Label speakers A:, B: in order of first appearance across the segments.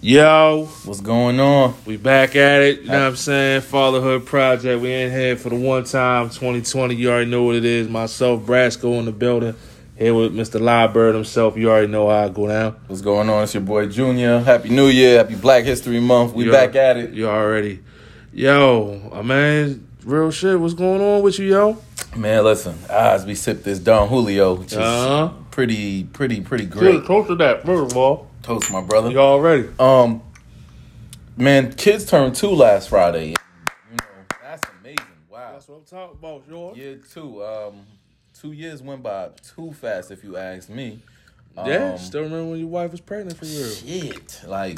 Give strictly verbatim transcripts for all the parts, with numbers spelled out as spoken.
A: Yo,
B: What's going on?
A: we back at it. You know what I'm saying? Fatherhood Project. We in here for the one time, twenty twenty. You already know what it is. Myself, Brasco in the building. Here with Mister Liebird himself. You already know how I go down.
B: What's going on? It's your boy Junior. Happy New Year. Happy Black History Month. We
A: You
B: back
A: al-
B: at it.
A: You already. Yo, uh, man, real shit. What's going on with you, yo?
B: Man, listen. As we sip this Don Julio, which is
A: Uh-huh.
B: pretty, pretty, pretty great.
A: Close to that, first of all.
B: Toast, my brother.
A: You already.
B: Um, man, kids turned two last Friday. You know, that's amazing. Wow.
A: That's what I'm talking about, yo.
B: Year two. Um, two years went by too fast, if you ask me. Um,
A: Yeah, still remember when your wife was pregnant for real.
B: Shit, like,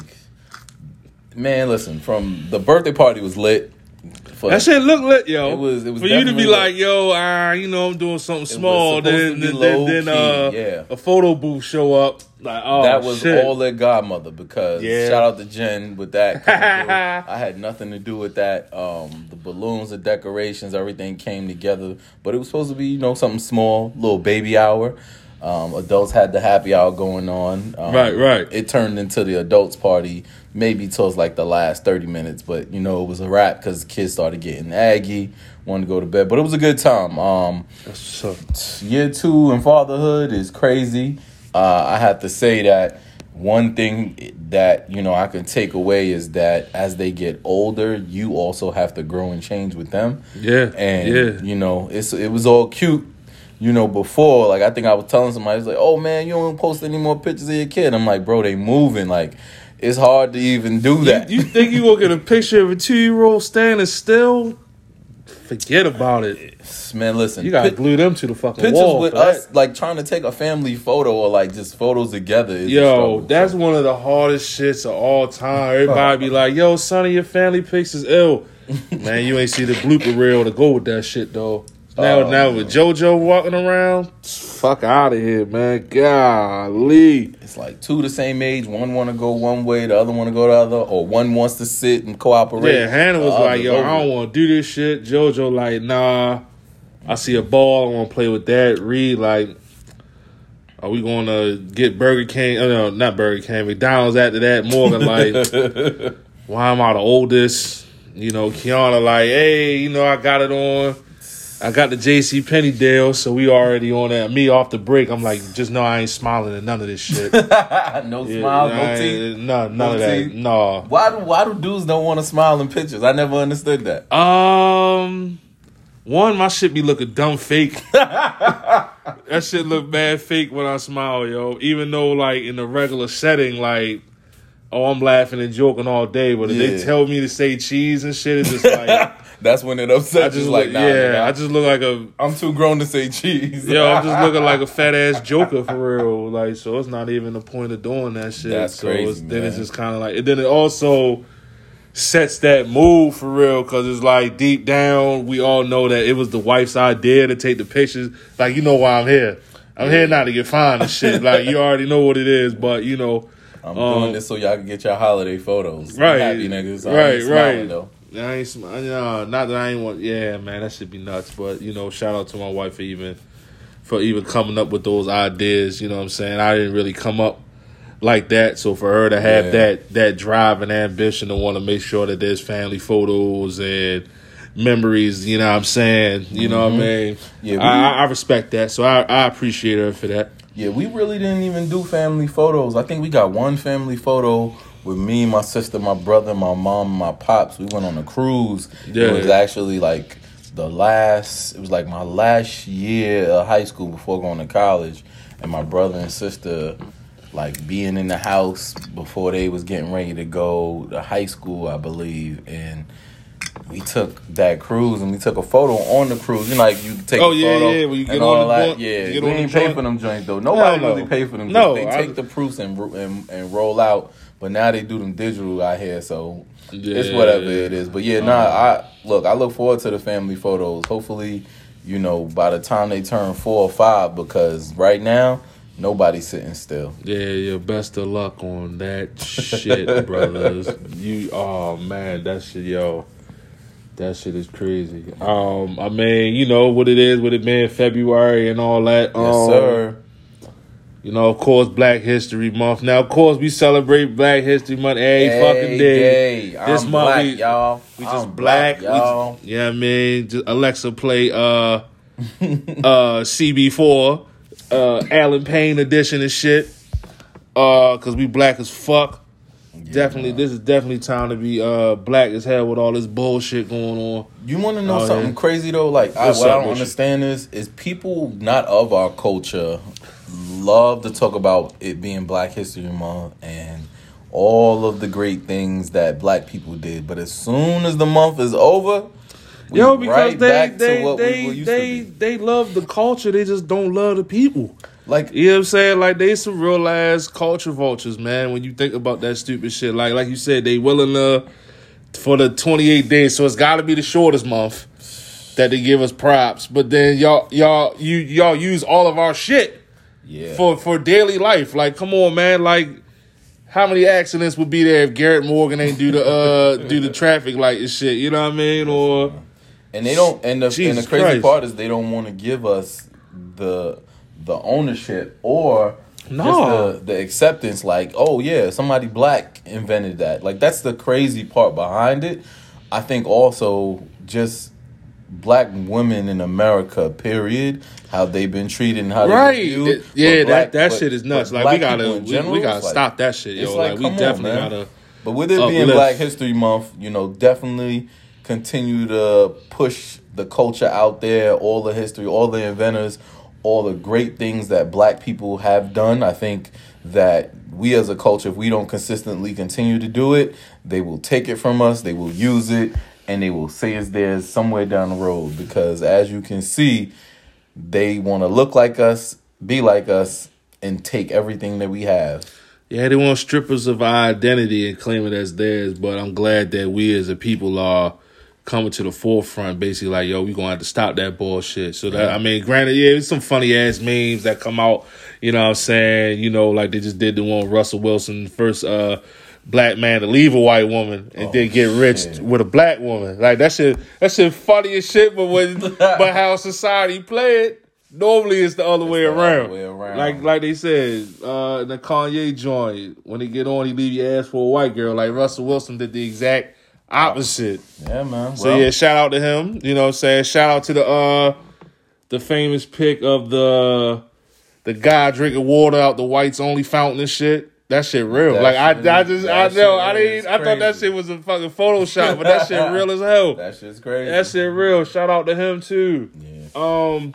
B: man, listen. From the birthday party was lit. For,
A: That shit look lit, yo.
B: It was- it was
A: for you to be
B: definitely lit.
A: like, yo, ah, you know, I'm doing something small.
B: supposed
A: Then,
B: to be
A: then, then,
B: low
A: then, uh,
B: key, yeah.
A: a photo booth show up. Like, oh,
B: that was
A: shit.
B: all their godmother because
A: Yeah.
B: shout out to Jen with that. coming through. I had nothing to do with that. Um, the balloons, the decorations, everything came together. But it was supposed to be, you know, something small, little baby hour. Um, adults had the happy hour going on. Um,
A: Right, right.
B: It turned into the adults party maybe towards like the last thirty minutes. But, you know, it was a wrap because kids started getting aggy, wanted to go to bed. But it was a good time. Um,
A: That's what's up.
B: year two in fatherhood is crazy. Uh, I have to say that one thing that, you know, I can take away is that as they get older, you also have to grow and change with them.
A: Yeah,
B: And,
A: yeah.
B: you know, it's it was all cute, you know, before. Like, I think I was telling somebody, it's like, oh, man, you don't post any more pictures of your kid. I'm like, bro, they moving. Like, it's hard to even do that.
A: You, you think you gonna get a picture of a two-year-old standing still? Forget about it.
B: Man, listen.
A: You gotta
B: pic-
A: glue them to the fucking
B: Pictures
A: wall.
B: with
A: for that.
B: us, like, trying to take a family photo or, like, just photos together is a
A: Yo,
B: struggle.
A: that's one of the hardest shits of all time. Everybody be like, yo, son of your family pics is ill. Man, you ain't see the blooper reel to go with that shit, though. Now,
B: Oh,
A: now with JoJo walking around, fuck out of here, man. Golly.
B: It's like two the same age. One want to go one way, the other want to go the other, or one wants to sit and cooperate.
A: Yeah, Hannah was
B: The
A: like,
B: other's
A: yo,
B: over.
A: I don't want to do this shit. JoJo like, nah. I see a ball. I want to play with that. Reed like, are we going to get Burger King? Oh, no, not Burger King. McDonald's after that. Morgan like, why am I the oldest? You know, Kiana like, hey, you know, I got it on. I got the J C Penney deal, so we already on that. Me off the break, I'm like, just know I ain't smiling at none of this shit.
B: no
A: Yeah,
B: smile,
A: I
B: no
A: ain't-
B: teeth.
A: No, none
B: No
A: of that.
B: teeth?
A: No.
B: Why do why do dudes don't want to smile in pictures? I never understood that.
A: Um, one, my shit be looking dumb fake. That shit look bad fake when I smile, yo. Even though, like, in the regular setting, like, oh, I'm laughing and joking all day, but if
B: Yeah.
A: they tell me to say cheese and shit, it's just like,
B: That's when it
A: I
B: upsets.
A: just
B: you.
A: look,
B: Like, nah,
A: yeah,
B: nigga,
A: I just look like a,
B: I'm too grown to say cheese.
A: yo, I'm just looking like a fat ass joker for real. Like, so it's not even the point of doing that shit.
B: That's
A: so
B: crazy,
A: it's, then it's
B: man.
A: just kind of like, and then it also sets that mood for real, because it's like deep down, we all know that it was the wife's idea to take the pictures. Like, you know why I'm here. I'm here not to get fined and shit. Like, you already know what it is, but you know.
B: I'm
A: um,
B: doing this so y'all can get your holiday photos.
A: Right.
B: Happy niggas. I
A: Right,
B: ain't smiling,
A: right.
B: though.
A: I ain't, sm- no, not that I ain't want. Yeah, man, that should be nuts. But you know, shout out to my wife for even for even coming up with those ideas. You know what I'm saying? I didn't really come up like that, so for her to have
B: Yeah.
A: that that drive and ambition to want to make sure that there's family photos and memories. You know what I'm saying? You know what I mean?
B: Yeah, we-
A: I, I respect that. So I, I appreciate her for that.
B: Yeah, we really didn't even do family photos. I think we got one family photo with me, my sister, my brother, my mom, and my pops. We went on a cruise.
A: Yeah.
B: It was actually like the last, it was like my last year of high school before going to college. And my brother and sister, like, being in the house before they was getting ready to go to high school, I believe. And we took that cruise and we took a photo on the cruise. You know, like, you take
A: Oh,
B: a
A: yeah,
B: photo
A: yeah, when you get
B: and
A: on
B: all
A: the
B: that.
A: joint-
B: Yeah,
A: get
B: we
A: on the
B: ain't pay
A: joint.
B: for them joints, though. Nobody
A: Hell no.
B: really pay for them
A: No,
B: joints. They take
A: I-
B: the proofs and, and and roll out. But now they do them digital out here, so it's
A: Yeah.
B: whatever it is. But yeah, nah, I look, I look forward to the family photos. Hopefully, you know, by the time they turn four or five, because right now, nobody's sitting still.
A: Yeah, yeah. Best of luck on that shit, brothers. You, oh man, that shit, yo, that shit is crazy. Um, I mean, you know what it is with it being February and all that.
B: Yes,
A: um,
B: sir.
A: You know, of course, Black History Month. Now, of course, we celebrate Black History Month every
B: Hey,
A: fucking day.
B: day.
A: This
B: I'm
A: month,
B: black,
A: we,
B: y'all.
A: we
B: I'm
A: just
B: black,
A: black.
B: y'all.
A: We just, yeah, I mean, just Alexa play uh, uh, C B four, uh, Alan Payne edition and shit. Uh, cause we black as fuck. Yeah, definitely, man. This is definitely time to be uh black as hell with all this bullshit going on.
B: You want to know
A: uh,
B: something
A: yeah.
B: crazy though? Like, I, what I don't understand
A: you?
B: is, is people not of our culture love to talk about it being Black History Month and all of the great things that black people did. But as soon as the month is over, we
A: yo, because
B: right
A: they
B: back
A: they
B: to what
A: they
B: we were used
A: they,
B: to be.
A: they love the culture. They just don't love the people.
B: Like,
A: you know what I'm saying? Like, they some real ass culture vultures, man. When you think about that stupid shit, like like you said, they willing to for the twenty-eight days. So it's got to be the shortest month that they give us props. But then y'all y'all you y'all use all of our shit.
B: Yeah.
A: For for daily life. Like, come on, man. Like, how many accidents would be there if Garrett Morgan ain't do the uh do the traffic light and shit? You know what I mean? Or
B: and they don't. And the, and the crazy
A: Christ.
B: part is they don't want to give us the the ownership or
A: no.
B: just the the acceptance. Like, oh yeah, somebody black invented that. Like, that's the crazy part behind it. I think also just black women in America, period, how they've been treated and how
A: right.
B: they viewed.
A: It, yeah,
B: black,
A: that, that
B: but,
A: shit is nuts. Like, we gotta
B: general,
A: we, we gotta
B: like,
A: stop that shit, yo.
B: Like,
A: like, we definitely
B: on,
A: gotta.
B: But with it being
A: uplift.
B: Black History Month, you know, definitely continue to push the culture out there, all the history, all the inventors, all the great things that black people have done. I think that we as a culture, if we don't consistently continue to do it, they will take it from us, they will use it, and they will say it's theirs somewhere down the road. Because as you can see, they want to look like us, be like us, and take everything that we have.
A: Yeah, they want strippers of our identity and claim it as theirs. But I'm glad that we as a people are coming to the forefront, basically like, yo, we gonna have to stop that bullshit. So that, I mean, granted, yeah, there's some funny ass memes that come out, you know what I'm saying? You know, like they just did the one with Russell Wilson, first uh, black man to leave a white woman and
B: oh,
A: then get rich
B: shit.
A: with a black woman. Like, that shit, that shit funny as shit, but when, but how society play it, normally it's the other,
B: it's
A: way,
B: the
A: around.
B: other way around. Like
A: like they said, uh, the Kanye joint, when he get on, he leave your ass for a white girl. Like Russell Wilson did the exact opposite.
B: Yeah, man.
A: So
B: well,
A: yeah, shout out to him. You know what I'm saying? Shout out to the uh the famous pic of the the guy drinking water out the whites only fountain and shit. That shit real.
B: That
A: like
B: shit
A: I I
B: is-
A: just
B: that
A: I know
B: shit
A: I
B: is
A: didn't I thought that
B: crazy.
A: shit was a fucking Photoshop, but that shit real as hell.
B: that shit's crazy.
A: That shit real. Shout out to him too.
B: Yeah.
A: Um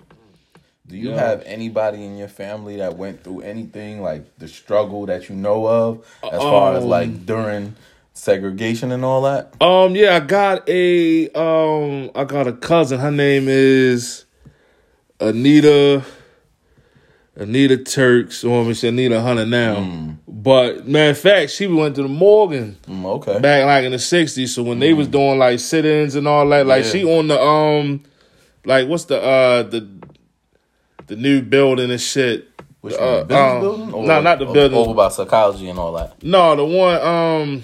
B: Do you
A: Yeah.
B: have anybody in your family that went through anything like the struggle that you know of, as far as
A: Um,
B: like during segregation and all that?
A: Um, yeah, I got a um, I got a cousin. Her name is Anita, Anita Turks, or we say Anita Hunter now.
B: Mm.
A: But matter of fact, she went to the Morgan
B: Mm, okay.
A: back like in the sixties. So when they was doing like sit-ins and all that, like
B: Yeah.
A: she on the um, like what's the uh the the new building and shit.
B: Which
A: Uh,
B: one? Business
A: um,
B: building? Or,
A: no, not the
B: or-
A: building.
B: Over by psychology and all that.
A: No, the one um,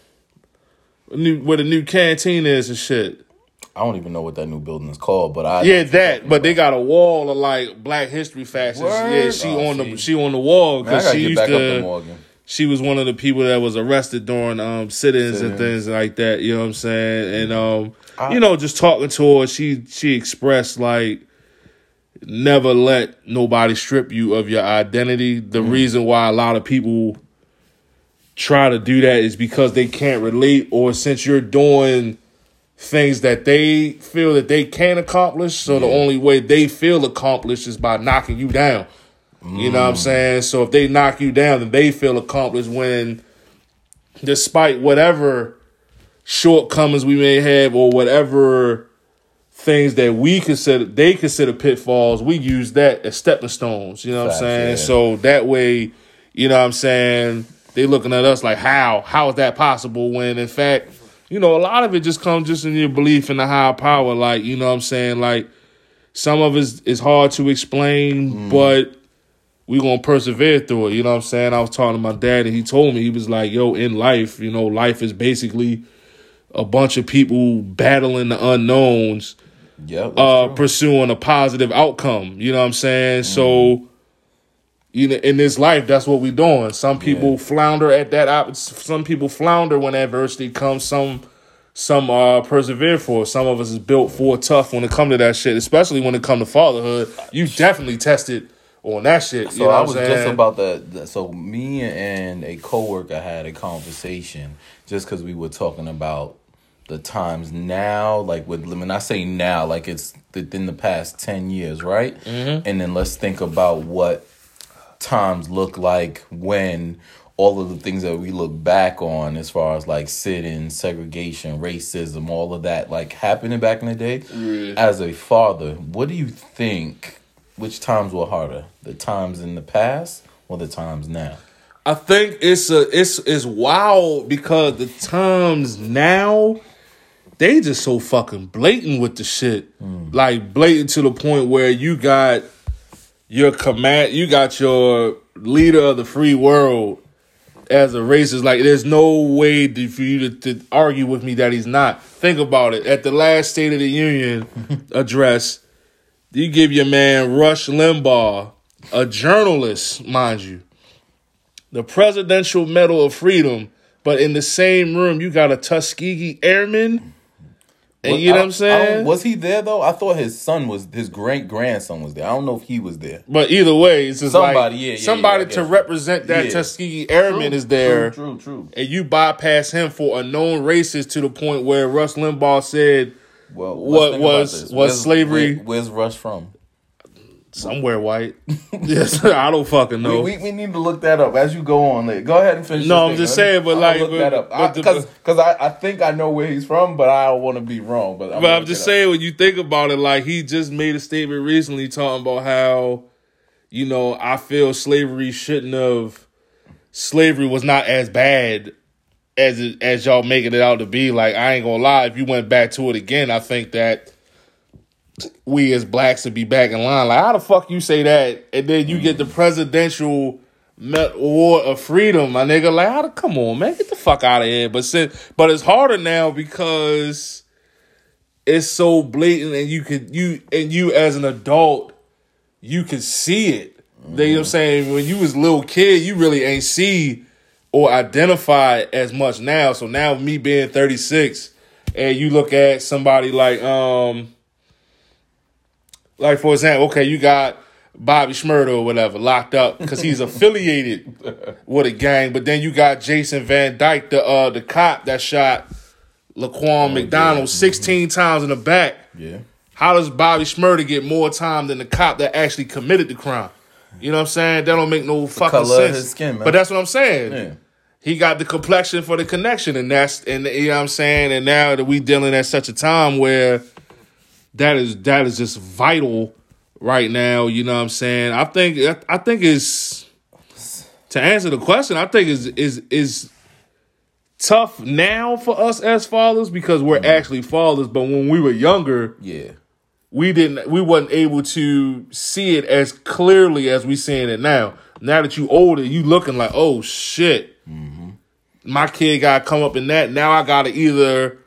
A: new where the new canteen is and shit.
B: I don't even know what that new building is called, but I
A: Yeah, that. But they got a wall of like Black History facts. and shit. Yeah,
B: Word?
A: she
B: Oh,
A: on
B: see.
A: the she on the wall
B: Man, I
A: because
B: gotta
A: she
B: get
A: used
B: back up to
A: to.
B: Morgan.
A: She was one of the people that was arrested during um sit-ins and
B: Sit-ins.
A: things like that. You know what I'm saying? And um,
B: I-
A: you know, just talking to her, she she expressed like, never let nobody strip you of your identity. The
B: Mm.
A: reason why a lot of people try to do that is because they can't relate, or since you're doing things that they feel that they can accomplish, so the
B: Yeah.
A: only way they feel accomplished is by knocking you down. You know what I'm saying? So if they knock you down, then they feel accomplished when, despite whatever shortcomings we may have or whatever things that we consider, they consider pitfalls, we use that as stepping stones. You know what
B: Facts,
A: I'm saying?
B: yeah.
A: So that way, you know what I'm saying, they looking at us like, how? How is that possible when, in fact, you know, a lot of it just comes just in your belief in the higher power. Like, you know what I'm saying? Like, some of it is hard to explain,
B: Mm.
A: but we gonna persevere through it. You know what I'm saying? I was talking to my dad, and he told me, he was like, yo, in life, you know, life is basically a bunch of people battling the unknowns,
B: Yeah.
A: uh, pursuing a positive outcome. You know what I'm saying?
B: Mm.
A: So, you know, in this life, that's what we doing. Some people yeah. flounder at that. Op- some people flounder when adversity comes. Some some uh, persevere for it. Some of us is built for tough when it come to that shit, especially when it come to fatherhood. You definitely tested on that shit.
B: So
A: you know
B: I
A: what
B: was
A: I'm
B: just
A: saying?
B: about the. So me and a coworker had a conversation just because we were talking about the times now, like with when I say now, like it's within the past ten years, right?
A: Mm-hmm.
B: And then let's think about what times look like when all of the things that we look back on as far as like sit-in, segregation, racism, all of that like happening back in the day.
A: Yeah.
B: As a father, what do you think, which times were harder? The times in the past or the times now?
A: I think it's a it's it's wild because the times now, they just so fucking blatant with the shit. Mm. Like blatant to the point where you got your command, you got your leader of the free world as a racist. Like there's no way to, for you to, to argue with me that he's not. Think about it. At the last State of the Union address, you give your man Rush Limbaugh, a journalist, mind you, the Presidential Medal of Freedom, but in the same room you got a Tuskegee Airman. And
B: well,
A: you know
B: I,
A: what I'm saying?
B: Was he there though? I thought his son was, his great grandson was there. I don't know if he was there.
A: But either way, it's just
B: somebody,
A: like
B: yeah, yeah,
A: somebody
B: yeah,
A: to represent that
B: yeah.
A: Tuskegee Airman
B: true,
A: is there.
B: True, true, true.
A: And you bypass him for a known racist to the point where Rush Limbaugh said,
B: well,
A: what was was
B: where's,
A: slavery?
B: Where, where's Rush from?
A: Somewhere white. Yes, I don't fucking know.
B: We, we we need to look that up as you go on. Like, go ahead and finish.
A: No, I'm
B: thing.
A: just saying, but
B: I'll
A: like,
B: look
A: but,
B: that up
A: but
B: because because I, I, I think I know where he's from, but I don't want to be wrong. But I'm,
A: but I'm just saying, when you think about it, like he just made a statement recently talking about how, you know, I feel slavery shouldn't have, slavery was not as bad as it, as y'all making it out to be. Like I ain't gonna lie, if you went back to it again, I think that we as blacks would be back in line. Like, how the fuck you say that? And then you get the Presidential Award of Freedom, my nigga. Like, how the, come on, man. Get the fuck out of here. But since, but it's harder now because it's so blatant and you could, you, and you as an adult, you can see it. Mm-hmm. You know what I'm saying? When you was a little kid, you really ain't see or identify as much now. So now me being thirty-six and you look at somebody like, um, like, for example, okay, you got Bobby Shmurda or whatever locked up because he's affiliated with a gang. But then you got Jason Van Dyke, the uh, the cop that shot Laquan oh, McDonald yeah. sixteen mm-hmm. times in the back.
B: Yeah.
A: How does Bobby Shmurda get more time than the cop that actually committed the crime? You know what I'm saying? That don't make no fucking
B: color
A: sense.
B: Of his skin, man.
A: But that's what I'm saying.
B: Yeah.
A: He got the complexion for the connection, and that's and you know what I'm saying. And now that we dealing at such a time where That is that is just vital right now. You know what I'm saying? I think I think it's to answer the question. I think is is is tough now for us as fathers because we're mm-hmm. actually fathers. But when we were younger,
B: yeah,
A: we didn't we wasn't able to see it as clearly as we seeing it now. Now that you older, you looking like, oh shit, mm-hmm. my kid got to come up in that. Now I got to either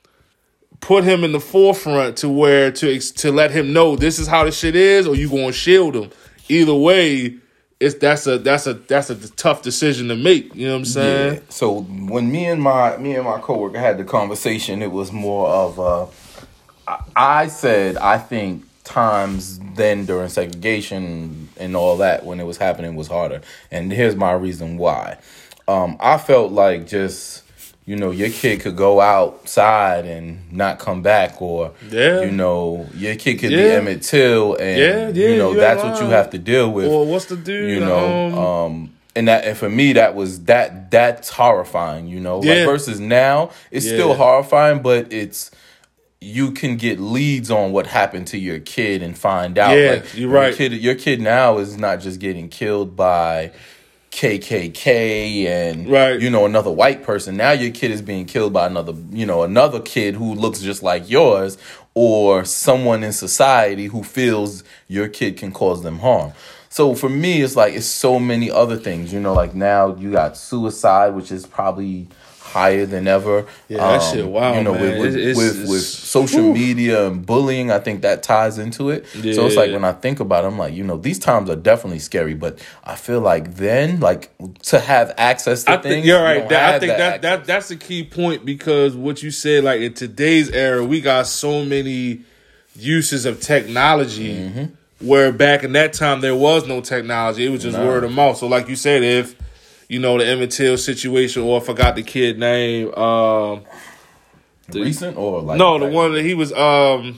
A: put him in the forefront to where to to let him know this is how the shit is, or you gonna shield him. Either way, it's that's a that's a that's a tough decision to make. You know what I'm saying?
B: Yeah. So when me and my me and my coworker had the conversation, it was more of uh, I, I said I think times then during segregation and all that when it was happening was harder, and here's my reason why. Um, I felt like just. You know, your kid could go outside and not come back, or
A: yeah.
B: you know, your kid could
A: yeah.
B: be Emmett Till, and
A: yeah, yeah,
B: you know that's what you have to deal with.
A: Or what's the dude?
B: You know, um, um, and that and for me that was that that's horrifying. You know,
A: yeah.
B: like versus now, it's
A: yeah.
B: still horrifying, but it's you can get leads on what happened to your kid and find out.
A: Yeah,
B: like,
A: you're right.
B: Your kid, your kid now is not just getting killed by K K K and
A: right.
B: you know another white person. Now your kid is being killed by another you know another kid who looks just like yours, or someone in society who feels your kid can cause them harm. So for me, it's like it's so many other things. You know, like now you got suicide, which is probably higher than ever.
A: Yeah, that um, shit wild,
B: You know,
A: man.
B: with with,
A: it's,
B: with,
A: it's,
B: with social whew. media and bullying, I think that ties into it. Yeah. So it's like when I think about it, I'm like, you know, these times are definitely scary, but I feel like then, like to have access to
A: I
B: things.
A: Think, you're right.
B: You
A: that, I think that, that that's a key point because what you said, like in today's era, we got so many uses of technology. Mm-hmm. Where back in that time there was no technology, it was just no. word of mouth. So, like you said, if you know the Emmett Till situation, or I forgot the kid name. Um,
B: the, Recent or like
A: no, the one that he was um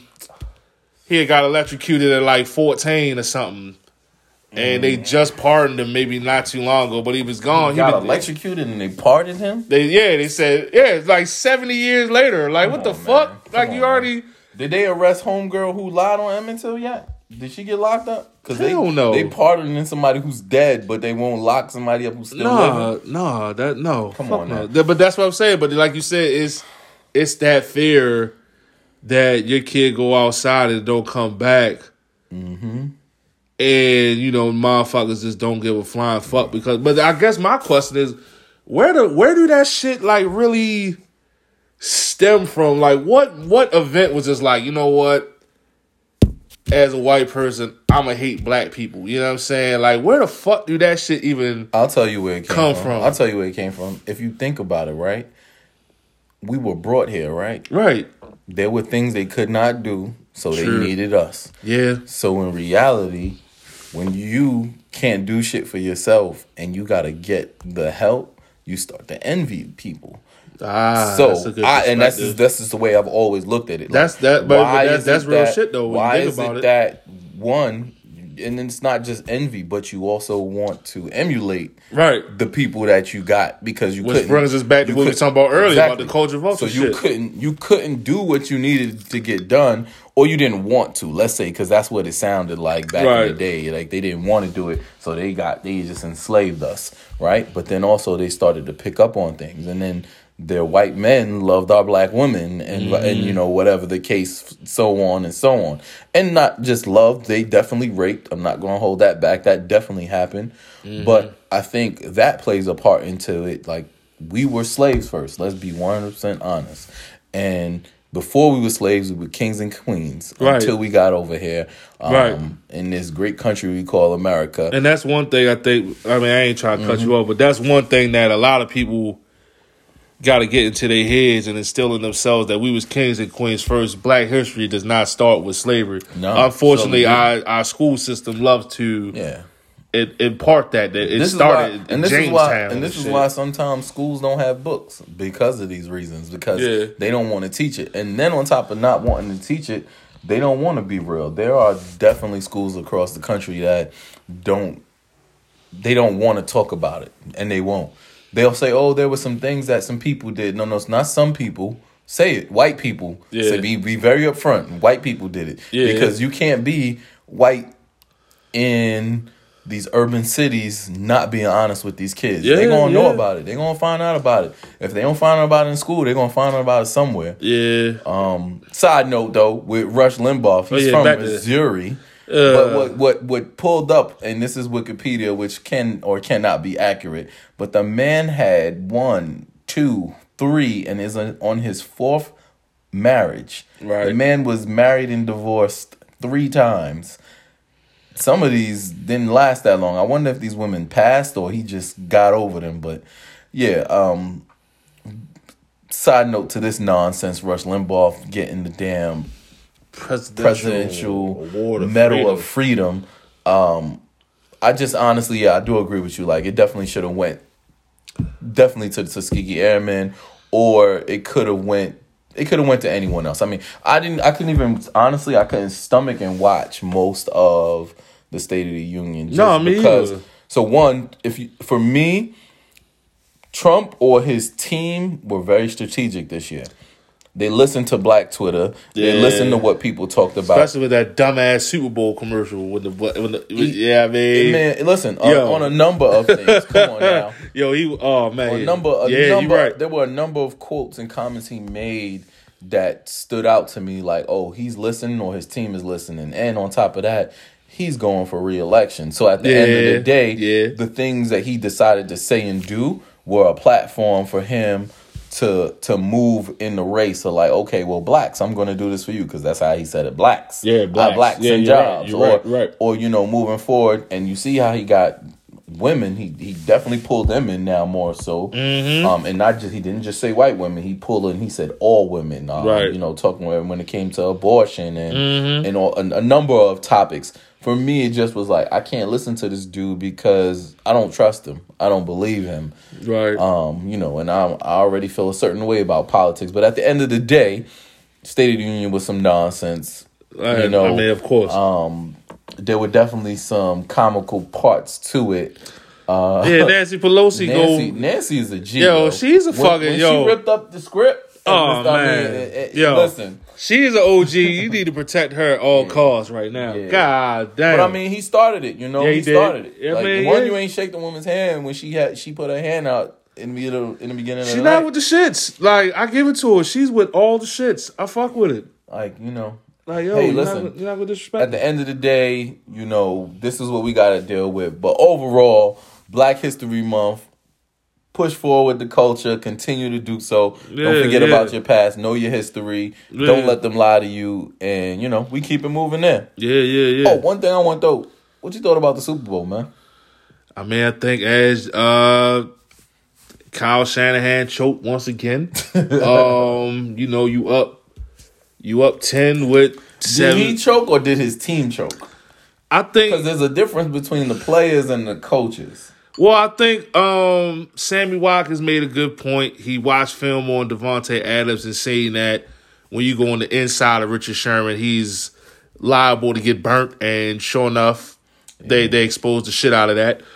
A: he had got electrocuted at like fourteen or something, and mm. they just pardoned him maybe not too long ago, but he was gone.
B: He got
A: he been,
B: electrocuted and they pardoned him.
A: They yeah, they said yeah, it's like seventy years later. Like Come what on, the fuck? Like on, you already
B: man. Did they arrest homegirl who lied on Emmett Till yet? Did she get locked up? Because they
A: know.
B: they pardoning somebody who's dead, but they won't lock somebody up who's still
A: nah,
B: living.
A: Nah, that no.
B: Come
A: Fuck
B: on,
A: no.
B: now.
A: But that's what I'm saying. But like you said, it's it's that fear that your kid go outside and don't come back,
B: mm-hmm.
A: and you know motherfuckers just don't give a flying fuck because. But I guess my question is, where do where do that shit like really stem from? Like what what event was just like? You know what? As a white person, I'ma hate black people. You know what I'm saying? Like, where the fuck do that shit even
B: I'll tell you where it came
A: come
B: from.
A: from.
B: I'll tell you where it came from. If you think about it, right? We were brought here, right?
A: Right.
B: There were things they could not do, so
A: True.
B: they needed us.
A: Yeah.
B: So in reality, when you can't do shit for yourself and you gotta get the help, you start to envy people.
A: Ah,
B: so
A: that's a good
B: I, and that's just, that's just the way I've always looked at it. Like,
A: that's that, but, but that's, that's real
B: that,
A: shit though. When
B: why
A: you think
B: is
A: about
B: it,
A: it
B: that one? And it's not just envy, but you also want to emulate
A: right
B: the people that you got because you
A: which
B: couldn't.
A: brings us back to what we were talking about earlier exactly. about the culture vulture.
B: So you
A: shit.
B: couldn't you couldn't do what you needed to get done, or you didn't want to. Let's say because that's what it sounded like back
A: right.
B: in the day. Like they didn't want to do it, so they got they just enslaved us, right? But then also they started to pick up on things, and then their white men loved our black women and mm. and you know whatever the case, so on and so on, and not just loved, they definitely raped. I'm not going to hold that back. That definitely happened, mm. but I think that plays a part into it. Like we were slaves first. Let's be one hundred percent honest. And before we were slaves, we were kings and queens right. until we got over here, um, right. in this great country we call America.
A: And that's one thing I think. I mean, I ain't trying to cut mm-hmm. you off, but that's one thing that a lot of people got to get into their heads and instill in themselves that we was kings and queens first. Black history does not start with slavery. No, unfortunately, our our school system loves to
B: yeah.
A: it, impart that that it this started
B: why, and
A: in
B: this
A: Jamestown.
B: Is why, and this
A: and
B: is why sometimes schools don't have books because of these reasons, because
A: yeah.
B: they don't want to teach it. And then on top of not wanting to teach it, they don't want to be real. There are definitely schools across the country that don't they don't want to talk about it, and they won't. They'll say, oh, there were some things that some people did. No, no, it's not some people. Say it. White people.
A: Yeah.
B: Say, be, be very upfront. White people did it.
A: Yeah.
B: Because you can't be white in these urban cities not being honest with these kids.
A: Yeah,
B: they're going to
A: yeah.
B: know about it. They're going to find out about it. If they don't find out about it in school, they're going to find out about it somewhere.
A: Yeah.
B: Um. Side note, though, with Rush Limbaugh, he's
A: oh, yeah,
B: from Missouri.
A: Uh,
B: but what, what what pulled up, and this is Wikipedia, which can or cannot be accurate, but the man had one, two, three, and is on his fourth marriage.
A: Right.
B: The man was married and divorced three times. Some of these didn't last that long. I wonder if these women passed or he just got over them. But yeah, um, side note to this nonsense, Rush Limbaugh getting the damn
A: Presidential,
B: presidential
A: Award of
B: Medal
A: Freedom.
B: of Freedom. Um, I just honestly, yeah, I do agree with you. Like, it definitely should have went, definitely to the Tuskegee Airmen, or it could have went, it could have went to anyone else. I mean, I didn't, I couldn't even, honestly, I couldn't stomach and watch most of the State of the Union. Just
A: no, me
B: because.
A: either.
B: So one, if you, for me, Trump or his team were very strategic this year. They listened to Black Twitter.
A: Yeah.
B: They listened to what people talked about.
A: Especially with that dumbass Super Bowl commercial. With the, when the yeah, I mean,
B: man, listen uh, on a number of things. Come on now,
A: yo, he oh man,
B: a number, a
A: yeah,
B: number.
A: you right.
B: There were a number of quotes and comments he made that stood out to me. Like, oh, he's listening, or his team is listening. And on top of that, he's going for re-election. So at the
A: Yeah,
B: end of the day,
A: yeah.
B: the things that he decided to say and do were a platform for him to to move in the race. So like, okay, well, blacks, I'm going to do this for you because that's how he said it. Blacks,
A: Yeah, blacks.
B: Uh, blacks
A: Yeah,
B: and
A: you're right,
B: jobs,
A: you're
B: or
A: right, right.
B: or you know, moving forward. And you see how he got women. He he definitely pulled them in now more so.
A: Mm-hmm.
B: Um, and not just he didn't just say white women. He pulled in. He said all women. Um,
A: Right.
B: You know, talking when when it came to abortion and
A: Mm-hmm.
B: and all, a, a number of topics. For me, it just was like I can't listen to this dude because I don't trust him. I don't believe him.
A: Right.
B: Um, you know, and I I already feel a certain way about politics. But at the end of the day, State of the Union was some nonsense.
A: I,
B: you know,
A: I mean, of course.
B: um, there were definitely some comical parts to it. Uh,
A: yeah, Nancy Pelosi
B: Nancy,
A: go.
B: Nancy is a G.
A: Yo, she's a
B: when,
A: fucking-
B: when
A: yo.
B: she ripped up the script.
A: Oh,
B: I mean,
A: man.
B: it- it-
A: Yo.
B: listen.
A: She's an O G. You need to protect her at all costs right now.
B: Yeah.
A: God damn.
B: But I mean, he started it. You know,
A: Yeah,
B: he,
A: he did.
B: started it.
A: Yeah,
B: like,
A: man,
B: one,
A: yeah.
B: you ain't shake the woman's hand when she had she put her hand out in the middle in the beginning
A: she's
B: of the
A: not
B: night.
A: with the shits. Like, I give it to her. She's with all the shits. I fuck with it.
B: Like, you know,
A: Like, yo,
B: Hey,
A: you're,
B: listen.
A: not, you're not gonna disrespect
B: at the end of the day, you know, this is what we got to deal with. But overall, Black History Month, push forward the culture, continue to do so.
A: Yeah,
B: Don't forget
A: yeah.
B: about your past, know your history.
A: Yeah.
B: Don't let them lie to you. And, you know, we keep it moving there.
A: Yeah, yeah, yeah.
B: Oh, one thing I want though, what you thought about the Super Bowl, man?
A: I mean, I think as uh, Kyle Shanahan choked once again. um, you know, you up, you up ten with seven.
B: Did he choke or did his team choke?
A: I think.
B: Because there's a difference between the players and the coaches.
A: Well, I think um, Sammy Watkins made a good point. He watched film on Devontae Adams and saying that when you go on the inside of Richard Sherman, he's liable to get burnt. And sure enough, they they exposed the shit out of that.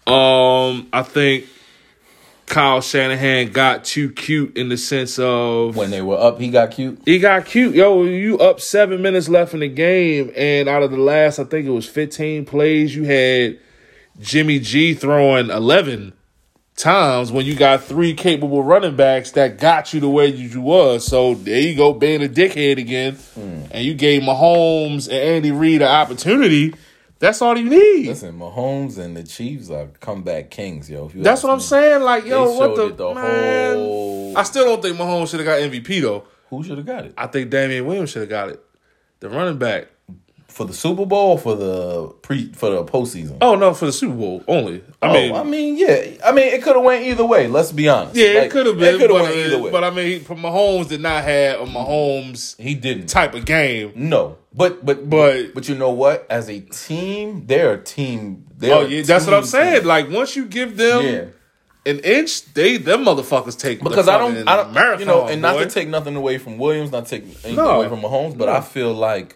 A: Um, I think Kyle Shanahan got too cute in the sense of
B: When they were up, he got cute.
A: he got cute. Yo, you up seven minutes left in the game, and out of the last, I think it was fifteen plays, you had Jimmy G throwing eleven times when you got three capable running backs that got you to where you was. So there you go, being a dickhead again.
B: Mm.
A: And you gave Mahomes and Andy Reid an opportunity. That's all you need.
B: Listen, Mahomes and the Chiefs are comeback kings, yo. If you
A: That's
B: ask
A: what I'm
B: me.
A: saying. Like, yo,
B: They
A: what
B: showed
A: the,
B: it the
A: man?
B: whole-
A: I still don't think Mahomes should have got M V P though.
B: Who should have got it?
A: I think Damian Williams should have got it. The running back.
B: For the Super Bowl or for the pre for the postseason?
A: Oh no, for the Super Bowl only. I
B: Oh,
A: mean,
B: I mean, yeah. I mean, it could have went either way. Let's be honest.
A: yeah,
B: Like,
A: it could have been.
B: It could have
A: but,
B: went either way.
A: But I mean, he, Mahomes did not have a Mahomes
B: he didn't.
A: type of game.
B: No, but but
A: But-
B: but you know what? As a team, they're a team. They're
A: Oh
B: a
A: yeah, that's what I'm
B: team
A: saying.
B: team.
A: Like once you give them
B: Yeah.
A: an inch, they them motherfuckers take
B: Because
A: the
B: I don't,
A: fucking
B: I don't,
A: marathon,
B: you know, and not
A: boy.
B: to take nothing away from Williams, not to take anything
A: No.
B: away from Mahomes, but
A: No.
B: I feel like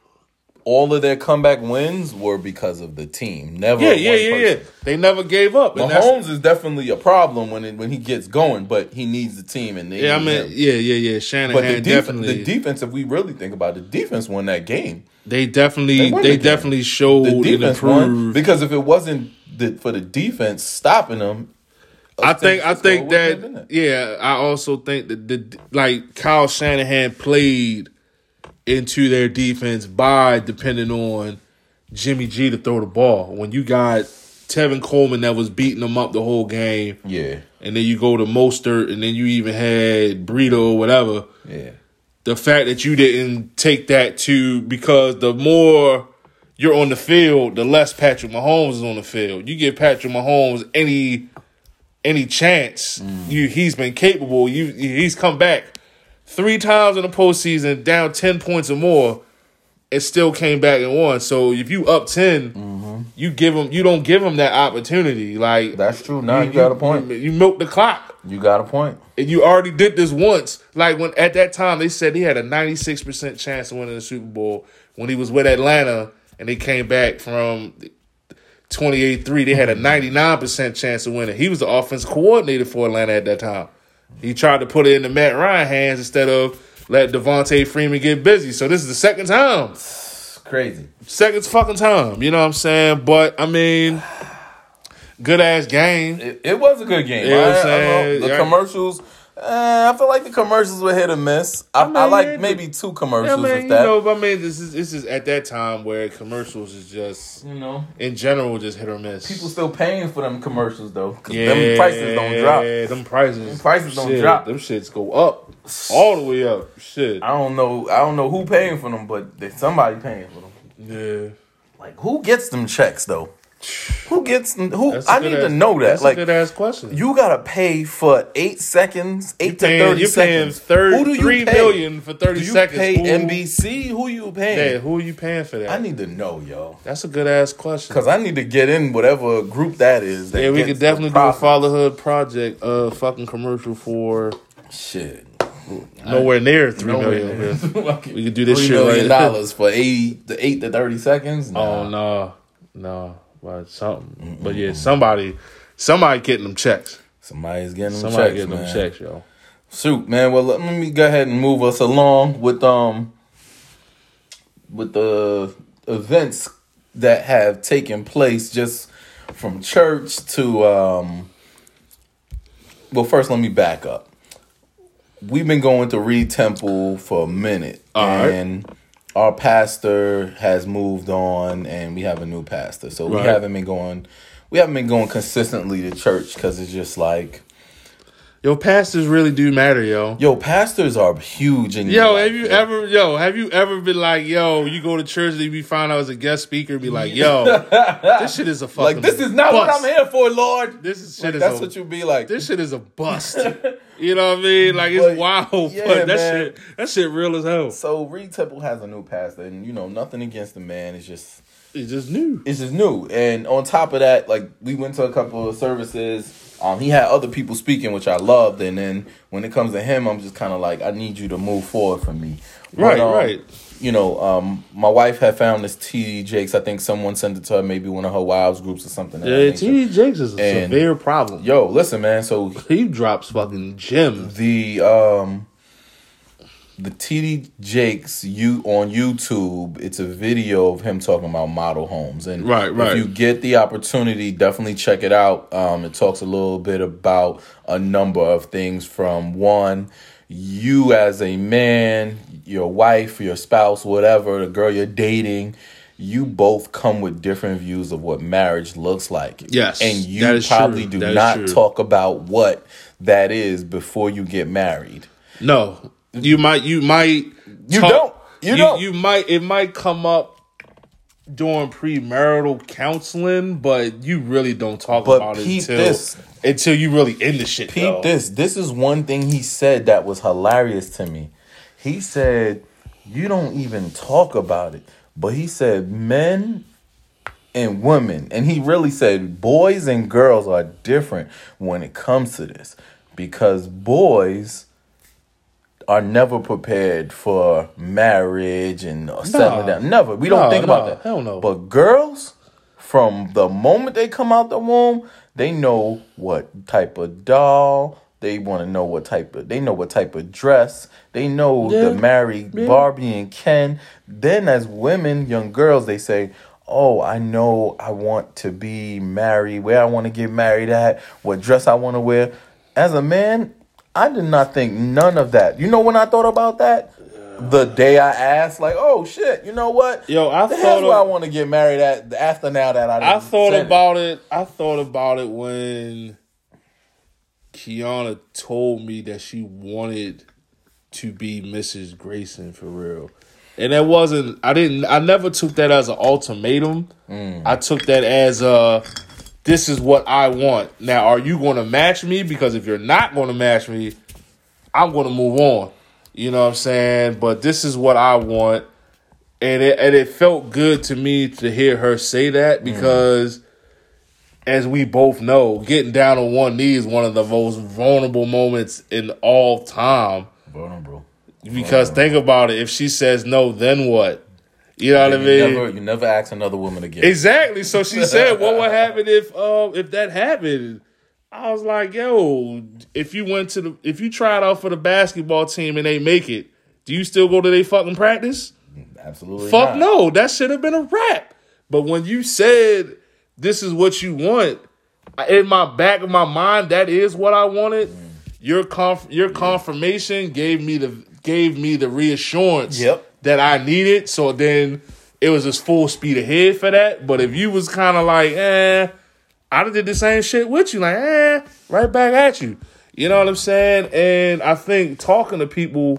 B: all of their comeback wins were because of the team. Never
A: Yeah, yeah,
B: one
A: yeah,
B: person.
A: yeah. They never gave up. And that's-
B: Mahomes is definitely a problem when it, when he gets going, but he needs the team and they
A: Yeah, I
B: need
A: mean,
B: him.
A: yeah, yeah, yeah. Shanahan
B: But the, def-
A: definitely,
B: the defense, if we really think about it, the defense won that game.
A: they definitely,
B: They
A: they,
B: won the game.
A: definitely showed
B: The
A: and
B: defense won
A: improved.
B: because if it wasn't the, for the defense stopping them,
A: I think, I think
B: that.
A: that, yeah, I also think that the like Kyle Shanahan played into their defense by depending on Jimmy G to throw the ball. When you got Tevin Coleman that was beating them up the whole game,
B: Yeah,
A: and then you go to Mostert, and then you even had Brito or whatever.
B: yeah.
A: The fact that you didn't take that to, because the more you're on the field, the less Patrick Mahomes is on the field. You give Patrick Mahomes any any chance,
B: Mm.
A: you he's been capable. You he's come back three times in the postseason, down ten points or more, and still came back and won. So if you up ten,
B: Mm-hmm.
A: you give him you don't give him that opportunity. Like
B: That's true. Now you, got a point.
A: You, you milk the clock.
B: You got a point.
A: And you already did this once. Like when at that time they said he had a ninety-six percent chance of winning the Super Bowl when he was with Atlanta and they came back from twenty-eight three. They had a ninety-nine percent chance of winning. He was the offensive coordinator for Atlanta at that time. He tried to put it in the Matt Ryan hands instead of let Devontae Freeman get busy. So this is the second time.
B: It's crazy.
A: Second fucking time. You know what I'm saying? But I mean, good ass game.
B: It, it was a good game.
A: You know what I'm
B: I- I
A: saying?
B: know the
A: Yeah.
B: commercials. Uh, I feel like the commercials were hit or miss. I, I, mean, I like yeah, maybe two commercials.
A: Yeah, I mean,
B: with that.
A: You know, I mean, this is this is at that time where commercials is just, you know, in general, just hit or miss.
B: People still paying for them commercials though, because yeah, them prices don't drop.
A: Yeah, them prices,
B: them prices don't
A: shit,
B: drop.
A: Them shits go up all the way up. Shit.
B: I don't know. I don't know who paying for them, but there's somebody paying for them.
A: Yeah.
B: Like who gets them checks though? Who gets who?
A: That's
B: I need
A: ass,
B: to know that.
A: That's
B: like,
A: a good ass question.
B: You gotta pay for eight seconds, eight
A: you
B: to
A: paying,
B: thirty
A: you're
B: seconds.
A: Paying
B: who do you
A: three
B: pay?
A: million for thirty
B: do you
A: seconds.
B: Pay
A: who,
B: N B C? Who you paying?
A: Yeah, who are you paying for that?
B: I need to know, yo.
A: That's a good ass question.
B: Because I need to get in whatever group that is. That
A: yeah, we could definitely do a fatherhood project, uh, fucking commercial for
B: shit.
A: Nowhere near three million. We could do this
B: three
A: shit
B: million
A: right
B: dollars for eight to eight to thirty seconds. Nah.
A: Oh no, no. But something, Mm-mm. but yeah, somebody, somebody getting them checks.
B: Somebody's getting them
A: somebody
B: checks,
A: getting
B: man.
A: them checks, yo.
B: Shoot, man. Well, let me go ahead and move us along with um with the events that have taken place, just from church to um. Well, first, let me back up. We've been going to Reed Temple for a minute,
A: All
B: and.
A: Right.
B: Our pastor has moved on, and we have a new pastor. So we
A: right.
B: haven't been going, we haven't been going consistently to church because it's just like,
A: yo, pastors really do matter, yo.
B: Yo, pastors are huge in
A: yo.
B: Your
A: have
B: life,
A: you
B: yo.
A: ever, yo, have you ever been like, yo, you go to church and you be found out as a guest speaker, and be like, yo, this shit is a fucking
B: like this is not
A: bust.
B: what I'm here for, Lord.
A: This is shit
B: like,
A: is
B: that's
A: a,
B: what you be like.
A: This shit is a bust. You know what I mean? Like it's
B: but,
A: wild,
B: yeah,
A: but that
B: man.
A: shit, that shit real as hell.
B: So Reed Temple has a new pastor, and you know nothing against the man. It's just,
A: it's just new.
B: It's just new, and on top of that, like we went to a couple of services. Um, he had other people speaking, which I loved, and then when it comes to him, I'm just kind of like, I need you to move forward for me. But,
A: right,
B: um,
A: right.
B: You know, um, my wife had found this T D Jakes. I think someone sent it to her, maybe one of her wives groups or something.
A: Yeah, T D Jakes is a
B: and,
A: severe problem.
B: Yo, listen, man. So
A: he drops fucking gems.
B: The um, the T D Jakes you on YouTube. It's a video of him talking about model homes, and
A: right, right.
B: if you get the opportunity, definitely check it out. Um, it talks a little bit about a number of things. From one, you as a man, your wife, your spouse, whatever, the girl you're dating, you both come with different views of what marriage looks like.
A: Yes.
B: And you probably
A: true.
B: do
A: that
B: not talk about what that is before you get married.
A: No. You might you might
B: You
A: talk,
B: don't. You, you don't.
A: You might it might come up during premarital counseling, but you really don't talk
B: but
A: about it until
B: this.
A: until you really in the shit.
B: Peep
A: though.
B: this. This is one thing he said that was hilarious to me. He said, you don't even talk about it. But he said men and women. And he really said boys and girls are different when it comes to this. Because boys are never prepared for marriage and settling down. Never. We don't
A: nah,
B: think
A: nah,
B: about that.
A: Hell no.
B: But girls, from the moment they come out the womb, they know what type of doll. They want to know what type of, they know what type of dress. They know
A: yeah.
B: the married yeah. Barbie and Ken. Then as women, young girls, they say, oh, I know I want to be married, where I want to get married at, what dress I want to wear. As a man, I did not think none of that. You know when I thought about that? The day I asked, like, oh, shit, you know what?
A: Yo, I
B: the
A: thought
B: where
A: of,
B: I want to get married at after now that I
A: I thought about it.
B: it.
A: I thought about it when Kiana told me that she wanted to be Missus Grayson for real. And that wasn't, I didn't, I never took that as an ultimatum. Mm. I took that as a, this is what I want. Now, are you going to match me? Because if you're not going to match me, I'm going to move on. You know what I'm saying? But this is what I want. And it, and it felt good to me to hear her say that because mm. as we both know, getting down on one knee is one of the most vulnerable moments in all time.
B: Vulnerable.
A: Because vulnerable. Think about it. If she says no, then what? You know what I
B: you
A: mean?
B: Never, you never ask another woman again.
A: Exactly. So she said, what would happen if uh, if that happened? I was like, yo, if you went to the, if you tried out for the basketball team and they make it, do you still go to their fucking practice?
B: Absolutely
A: Fuck
B: not.
A: no. That should have been a wrap. But when you said this is what you want, in my back of my mind, that is what I wanted. Mm. your conf- your confirmation gave me the gave me the reassurance
B: Yep.
A: that I needed. So then it was just full speed ahead for that. But if you was kind of like, eh, I done did the same shit with you, like, eh, right back at you. You know what I'm saying? And I think talking to people,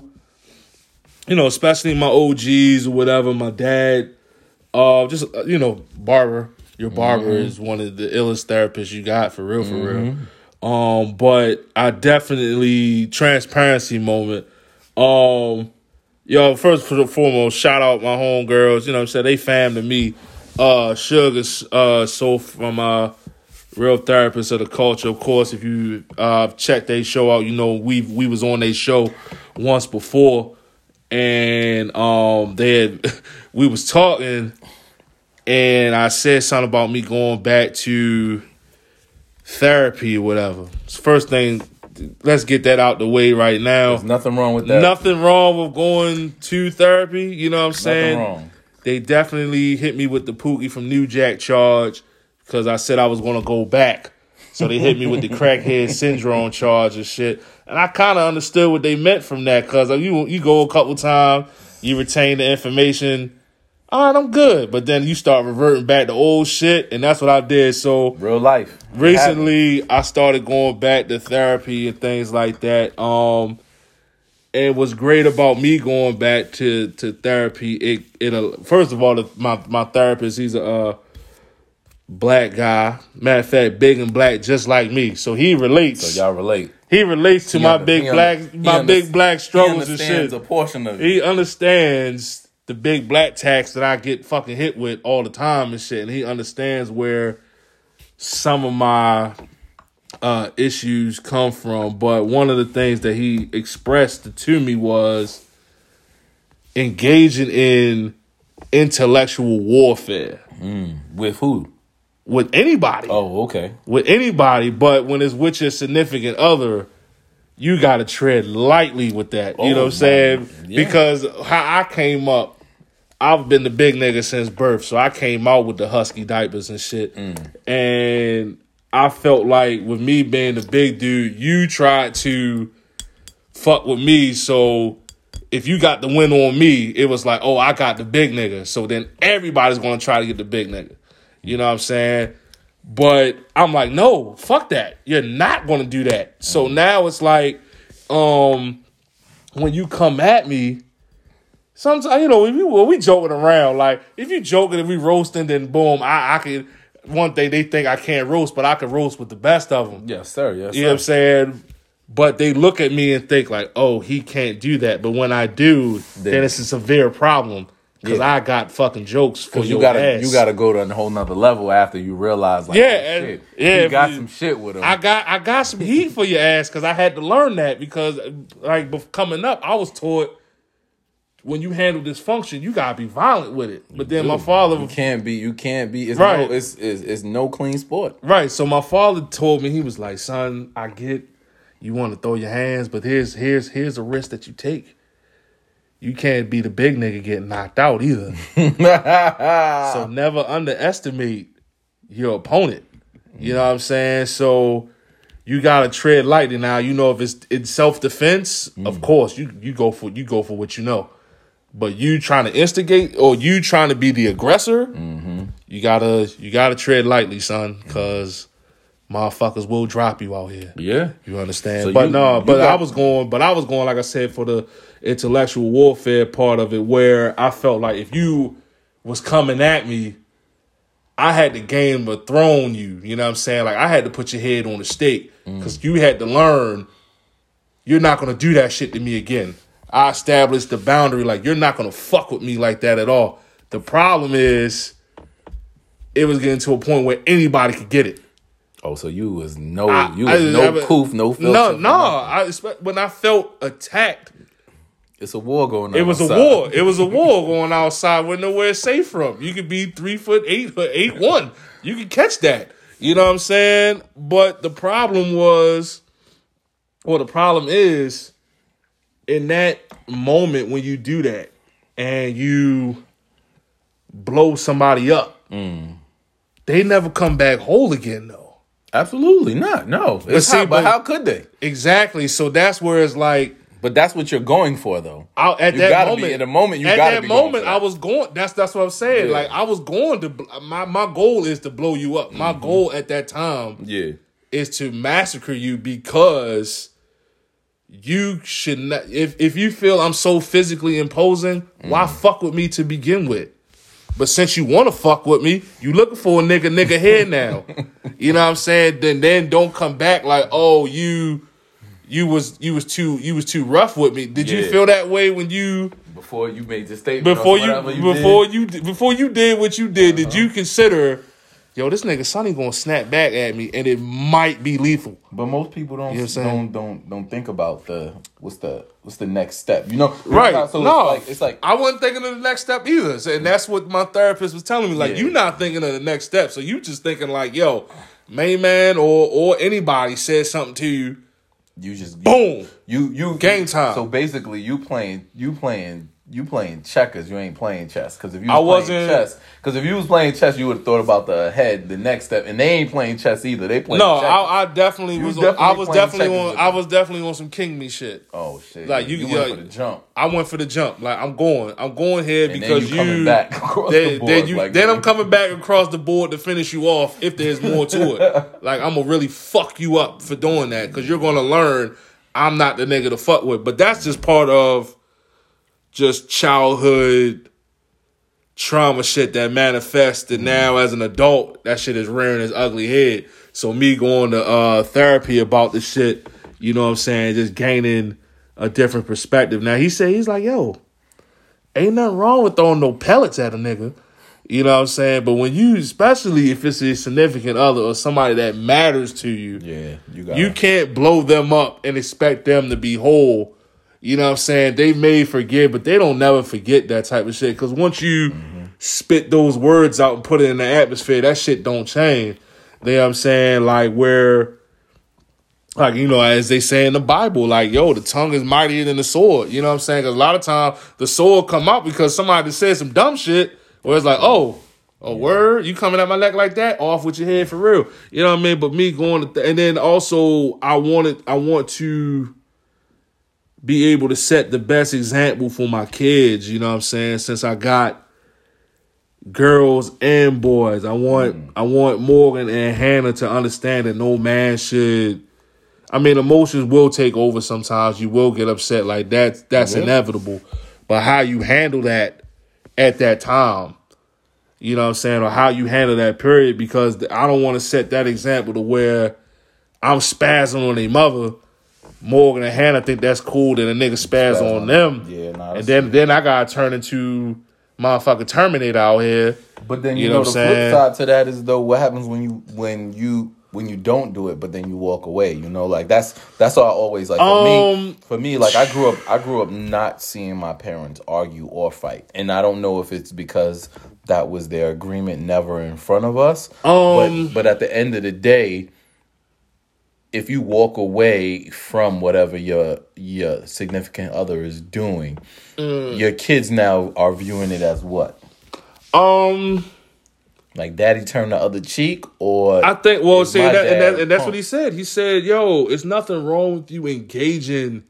A: you know, especially my O Gs or whatever, my dad, uh, just, uh, you know, barber. Your barber mm-hmm. is one of the illest therapists you got, for real, for mm-hmm. real. Um, but I definitely, transparency moment. Um, yo, first and foremost, shout out my homegirls. You know what I'm saying? They fam to me. Uh, Sugar, uh, so from uh, Real Therapists of the Culture. Of course, if you uh check their show out, you know we we was on their show once before, and um, they had we was talking, and I said something about me going back to therapy or whatever. First thing, let's get that out the way right now.
B: There's nothing wrong with that.
A: Nothing wrong with going to therapy. You know what I'm saying?
B: Nothing wrong.
A: They definitely hit me with the Pookie from New Jack charge because I said I was going to go back. So they hit me with the crackhead syndrome charge and shit. And I kind of understood what they meant from that because you you go a couple times, you retain the information. All right, I'm good. But then you start reverting back to old shit, and that's what I did. So
B: real life.
A: Recently, I started going back to therapy and things like that. Um, and what's great about me going back to, to therapy, it it uh, first of all, the, my my therapist, he's a uh, black guy. Matter of fact, big and black, just like me. So he relates.
B: So y'all relate.
A: He relates to
B: he
A: my
B: under,
A: big black
B: under,
A: my big black struggles
B: and
A: shit.
B: He understands a portion of it.
A: He understands the big black tax that I get fucking hit with all the time and shit. And he understands where some of my uh, issues come from. But one of the things that he expressed to me was engaging in intellectual warfare.
B: Mm. With who?
A: With anybody.
B: Oh, okay. With
A: anybody. But when it's with your significant other, you got to tread lightly with that. You oh, know what I'm saying? Yeah. Because how I came up, I've been the big nigga since birth. So I came out with the husky diapers and shit. Mm. And I felt like with me being the big dude, you tried to fuck with me. So if you got the win on me, it was like, oh, I got the big nigga. So then everybody's going to try to get the big nigga. You know what I'm saying? But I'm like, no, fuck that. You're not going to do that. So now it's like, um, when you come at me, sometimes, you know, if you, well, we joking around. Like, if you joking, if we roasting, then boom, I, I can, one thing they think I can't roast, but I can roast with the best of them.
B: Yes, sir. Yes,
A: you
B: sir.
A: know what I'm saying? But they look at me and think like, oh, he can't do that. But when I do, then, then it's a severe problem. Because yeah. I got fucking jokes for your
B: you gotta,
A: ass.
B: You got to go to a whole nother level after you realize, like,
A: yeah,
B: oh,
A: and,
B: shit.
A: yeah,
B: you got
A: you,
B: some shit with him.
A: I got, I got some heat for your ass because I had to learn that because, like, coming up, I was taught when you handle dysfunction, you gotta be violent with it. But then
B: Dude,
A: my father,
B: you can't be, you can't be. It's
A: right.
B: no, it's, it's it's no clean sport.
A: Right. So my father told me, he was like, "Son, I get you want to throw your hands, but here's here's here's a risk that you take. You can't be the big nigga getting knocked out either. So never underestimate your opponent. You know what I'm saying? So you gotta tread lightly. Now, you know, if it's in self defense, mm. of course you you go for you go for what you know. But you trying to instigate or you trying to be the aggressor, mm-hmm. you gotta you gotta tread lightly, son, because motherfuckers will drop you out here.
B: Yeah,
A: you understand.
B: So
A: but
B: you,
A: no, but
B: got-
A: I was going, but I was going, like I said, for the intellectual warfare part of it, where I felt like if you was coming at me, I had to Game of Thrones you. You know what I'm saying? Like I had to put your head on the stake because mm. you had to learn you're not gonna do that shit to me again. I established the boundary, like, you're not going to fuck with me like that at all. The problem is, it was getting to a point where anybody could get it.
B: Oh, so you was no,
A: I,
B: you was
A: I,
B: no
A: I,
B: poof, no filter.
A: No, no. I, when I felt attacked.
B: It's a war going on.
A: It was outside. a war. It was a war going outside where nowhere safe from. You could be three foot eight or eight one. You could catch that. You know what I'm saying? But the problem was, well, the problem is, in that moment when you do that and you blow somebody up, mm. they never come back whole again, though.
B: Absolutely not. No. It's
A: But see,
B: how, but
A: but-
B: how could they?
A: Exactly. So that's where it's like,
B: But that's what you're going for, though.
A: I, at
B: You
A: that
B: gotta
A: moment,
B: be in the moment. You
A: at
B: gotta
A: that
B: be going
A: moment,
B: for
A: I
B: that.
A: was going. That's that's what I'm saying.
B: Yeah.
A: Like I was going to. bl- My my goal is to blow you up. My
B: Mm-hmm.
A: goal at that time
B: Yeah.
A: is to massacre you because you should not. If if you feel I'm so physically imposing, why
B: Mm-hmm.
A: fuck with me to begin with? But since you want to fuck with me, you looking for a nigga nigga here now. You know what I'm saying? Then then don't come back like, oh, you you was you was too you was too rough with me. Did you
B: Yeah.
A: feel that way when you
B: Before you made the statement.
A: before
B: or
A: you,
B: whatever you
A: before
B: did.
A: you did- before you did what you did? Did you consider, yo, this nigga Sonny gonna snap back at me and it might be lethal?
B: But most people don't
A: You know what I'm saying?
B: don't don't don't think about the what's the what's the next step. You know,
A: Right.
B: So
A: no,
B: it's like it's like
A: I wasn't thinking of the next step either. So, and that's what my therapist was telling me. Like,
B: Yeah.
A: you not thinking of the next step. So you just thinking like, yo, main man or or anybody said something to you.
B: you just
A: Boom.
B: You you
A: Game time.
B: So basically, you playing you playing you playing checkers. You ain't playing chess. Because if you
A: I
B: was playing
A: wasn't-
B: chess, because if you was playing chess, you would have thought about the head, the next step, and they ain't playing chess either. They playing
A: No,
B: checkers.
A: I, I definitely
B: You
A: was.
B: definitely
A: on, I was
B: playing
A: definitely
B: checkers
A: on.
B: with
A: I
B: them.
A: was definitely on some king me shit.
B: oh shit!
A: Like, you-
B: you
A: yeah,
B: went for the jump.
A: I went for the jump. Like I'm going. I'm going here
B: And then
A: because
B: you coming
A: you.
B: back across
A: then,
B: the board,
A: then you.
B: like-
A: then I'm coming back across the board to finish you off if there's more to it. Like I'm gonna really fuck you up for doing that because you're gonna learn I'm not the nigga to fuck with. But that's just part of just childhood trauma shit that manifested now as an adult. That shit is rearing its ugly head. So me going to uh, therapy about this shit, you know what I'm saying, just gaining a different perspective. Now he said, he's like, yo, ain't nothing wrong with throwing no pellets at a nigga. You know what I'm saying? But when you, especially if it's a significant other or somebody that matters to you,
B: Yeah, you got.
A: you can't blow them up and expect them to be whole. You know what I'm saying? They may forget, but they don't never forget that type of shit. Because once you mm-hmm. spit those words out and put it in the atmosphere, that shit don't change. You know what I'm saying? Like where, like, you know, as they say in the Bible, like, yo, the tongue is mightier than the sword. You know what I'm saying? Because a lot of times the sword come out because somebody said some dumb shit where it's like, oh, a word? You coming at my neck like that? Off with your head for real. You know what I mean? But me going to, th- and then also I wanted, I want to be able to set the best example for my kids, you know what I'm saying? Since I got girls and boys, I want mm. I want Morgan and Hannah to understand that no man should. I mean, emotions will take over sometimes. You will get upset, like that. That's yeah. inevitable. But how you handle that at that time, you know what I'm saying, or how you handle that period, because I don't want to set that example to where I'm spazzing on their mother. Morgan and Hannah think that's cool that a nigga spaz, spaz on, on them.
B: Yeah, nah,
A: and then then I gotta turn into motherfucking Terminator out here.
B: But then you,
A: you
B: know,
A: know
B: the
A: flip
B: saying? side to that is though, what happens when you when you when you don't do it, but then you walk away? You know, like that's that's all I always like. For
A: um,
B: me, for me, like I grew up, I grew up not seeing my parents argue or fight, and I don't know if it's because that was their agreement, never in front of us.
A: Um,
B: but but at the end of the day, if you walk away from whatever your your significant other is doing, mm. your kids now are viewing it as what?
A: Um,
B: like daddy turned the other cheek, or
A: I think. Well, see, that, and, that, and that's what he said. He said, "Yo, it's nothing wrong with you engaging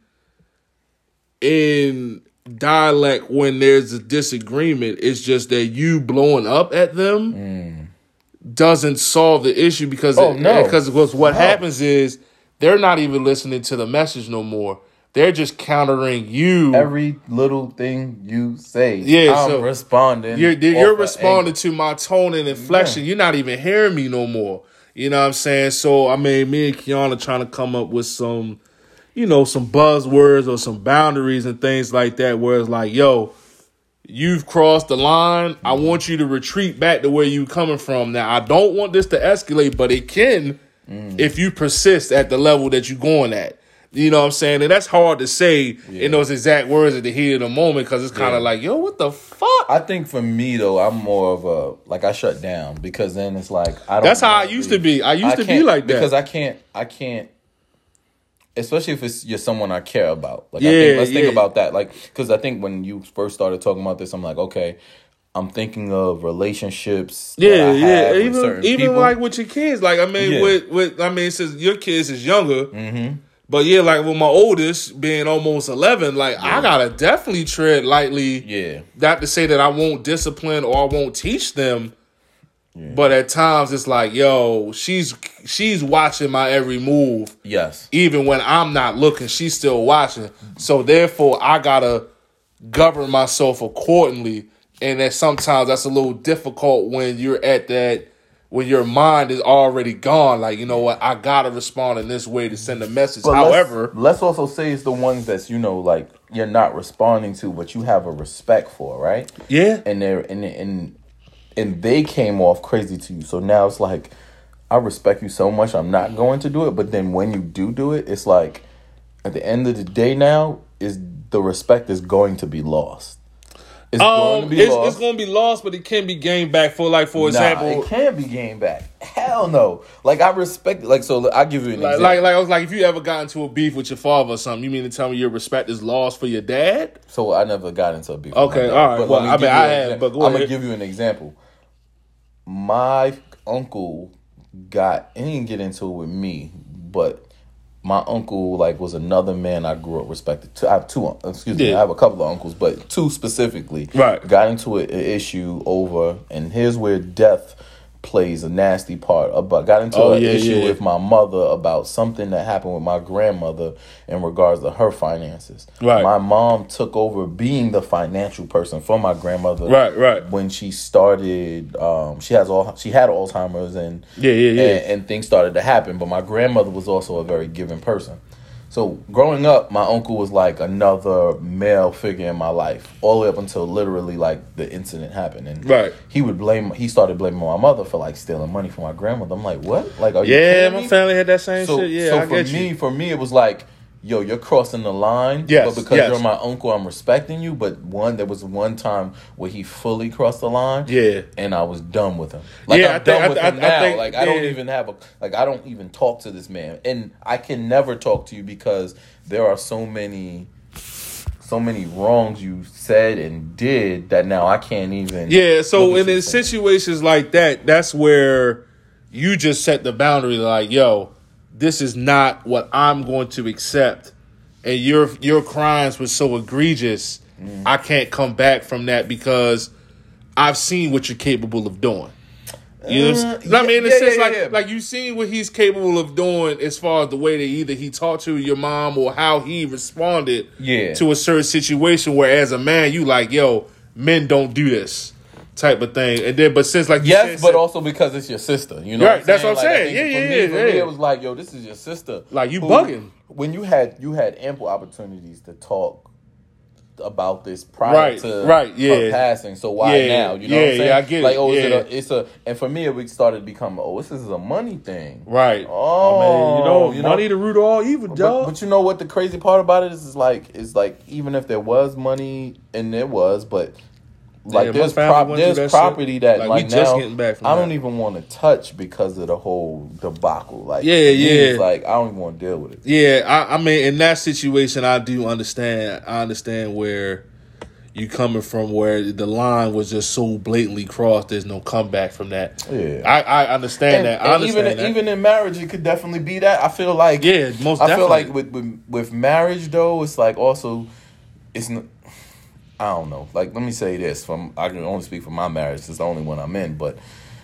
A: in dialect when there's a disagreement. It's just that you blowing up at them." Mm. doesn't solve the issue because
B: oh,
A: it,
B: no.
A: because what
B: no.
A: happens is they're not even listening to the message no more. They're just countering you.
B: Every little thing you say,
A: yeah,
B: I'm
A: so
B: responding.
A: You're, you're responding to my tone and inflection. Yeah. You're not even hearing me no more. You know what I'm saying? So, I mean, me and Kiana trying to come up with some, you know, some buzzwords or some boundaries and things like that where it's like, yo, you've crossed the line. I want you to retreat back to where you coming from. Now, I don't want this to escalate, but it can mm. if you persist at the level that you're going at. You know what I'm saying? And that's hard to say yeah. in those exact words at the heat of the moment because it's kind of yeah. like, yo, what the fuck?
B: I think for me, though, I'm more of a, like, I shut down because then it's like, I don't
A: That's how I used to be. I used I to be like that.
B: Because I can't, I can't, especially if it's you're someone I care about. Like,
A: yeah,
B: I think, let's
A: yeah.
B: think about that. Like, because I think when you first started talking about this, I'm like, okay, I'm thinking of relationships.
A: Yeah,
B: that I
A: yeah.
B: have with
A: Even
B: certain
A: even
B: people.
A: like with your kids. Like I mean,
B: Yeah.
A: with with I mean, since your kids is younger.
B: Mm-hmm.
A: But yeah, like with my oldest being almost eleven, like
B: Yeah.
A: I gotta definitely tread lightly.
B: Yeah.
A: Not to say that I won't discipline or I won't teach them,
B: Yeah.
A: but at times it's like, yo, she's she's watching my every move.
B: Yes.
A: Even when I'm not looking, she's still watching. So therefore, I gotta govern myself accordingly. And that sometimes that's a little difficult when you're at that. When your mind is already gone, like, you know what, I gotta respond in this way to send a message.
B: But
A: However,
B: let's, let's also say it's the ones that's, you know, like you're not responding to, but you have a respect for, right?
A: yeah,
B: And they're and and and they came off crazy to you. So now it's like, I respect you so much, I'm not going to do it. But then when you do do it, it's like at the end of the day, now is the respect is going to be lost. It's going to
A: um,
B: be
A: it's,
B: lost.
A: it's going to be lost, but it can be gained back. For like, for
B: Nah,
A: example,
B: it can't be gained back. Hell no. Like I respect. Like so, I'll give you an
A: like,
B: example.
A: like, like I was like, if you ever got into a beef with your father or something, you mean to tell me your respect is lost for your dad?
B: So I never got into a beef.
A: Okay,
B: with my dad.
A: all right.
B: But
A: Well,
B: let me
A: I mean,
B: give you
A: I
B: an
A: have,
B: example.
A: but go
B: I'm
A: ahead.
B: gonna give you an example. My uncle got. He didn't get into it with me, but my uncle like was another man I grew up respected. Two- I have two. Excuse me.
A: Yeah.
B: I have a couple of uncles, but two specifically.
A: Right.
B: Got into an issue over, and here's where death plays a nasty part. About got into
A: Oh,
B: an
A: yeah,
B: issue
A: yeah.
B: with my mother about something that happened with my grandmother in regards to her finances.
A: Right.
B: My mom took over being the financial person for my grandmother.
A: Right, right.
B: When she started, um, she has all she had Alzheimer's and
A: Yeah, yeah, yeah.
B: and, and things started to happen. But my grandmother was also a very giving person. So growing up, my uncle was like another male figure in my life, all the way up until literally like the incident happened. And
A: Right.
B: he would blame, he started blaming my mother for like stealing money from my grandmother. I'm like, what? Like, are you
A: Yeah,
B: kidding
A: my
B: me?
A: family had that same
B: So,
A: shit. Yeah,
B: so
A: I
B: for
A: get
B: me,
A: you.
B: for me, it was like, yo, you're crossing the line.
A: Yes,
B: But because
A: yes.
B: you're my uncle, I'm respecting you. But one, there was one time where he fully crossed the line.
A: Yeah.
B: And I was done with him. Like,
A: Yeah,
B: I'm
A: I think-
B: done
A: I
B: with
A: th-
B: him
A: I- I
B: now.
A: think-
B: like, I don't
A: yeah.
B: even have a, like, I don't even talk to this man. And I can never talk to you because there are so many, so many wrongs you said and did that now I can't even.
A: Yeah, so
B: look at
A: in
B: you
A: in
B: saying.
A: situations like that, that's where you just set the boundary. Like, yo, this is not what I'm going to accept, and your your crimes were so egregious,
B: Mm.
A: I can't come back from that because I've seen what you're capable of doing. You know, what I'm
B: Uh,
A: saying? I mean, in a
B: yeah,
A: sense,
B: yeah,
A: like
B: yeah.
A: like you've seen what he's capable of doing as far as the way that either he talked to your mom or how he responded
B: Yeah.
A: to a certain situation. Where as a man, you like, yo, men don't do this type of thing. And then, but since like you
B: Yes,
A: said,
B: but also because it's your sister. You know,
A: Right,
B: what I'm
A: that's
B: saying?
A: what I'm
B: Like, I
A: saying.
B: think
A: Yeah,
B: for
A: yeah,
B: me,
A: yeah,
B: for me,
A: yeah.
B: it was like, yo, this is your sister.
A: Like, you
B: who-
A: bugging.
B: When you had you had ample opportunities to talk about this prior
A: Right,
B: to
A: right, yeah.
B: her passing. So why
A: Yeah,
B: now? You know
A: yeah,
B: what I'm saying?
A: yeah, I get
B: like,
A: it,
B: oh, is it
A: yeah.
B: a, it's a, and for me, it started to become, oh, this is a money thing.
A: right?
B: Oh,
A: I mean, you know,
B: you know?
A: money the root of all evil,
B: But,
A: dog.
B: but you know what the crazy part about it is? Is like, is like even if there was money, and there was, but like
A: Yeah, my
B: there's
A: family
B: prop,
A: went through
B: there's
A: that
B: property
A: shit.
B: that
A: Like,
B: like,
A: we just
B: now
A: getting back from
B: I don't
A: that.
B: even want to touch because of the whole debacle. Like,
A: Yeah,
B: for me,
A: yeah.
B: it's like I don't even want to deal with it.
A: Yeah, I, I mean, in that situation, I do understand. I understand where you coming from, where the line was just so blatantly crossed. There's no comeback from that.
B: Yeah.
A: I, I understand
B: And,
A: that. I
B: and
A: understand
B: even
A: that.
B: even in marriage, it could definitely be that. I feel like
A: Yeah, most
B: I feel
A: definitely.
B: like with, with with marriage though, it's like also it's n- I don't know. Like let me say this from I can only speak for my marriage. It's the only one I'm in, but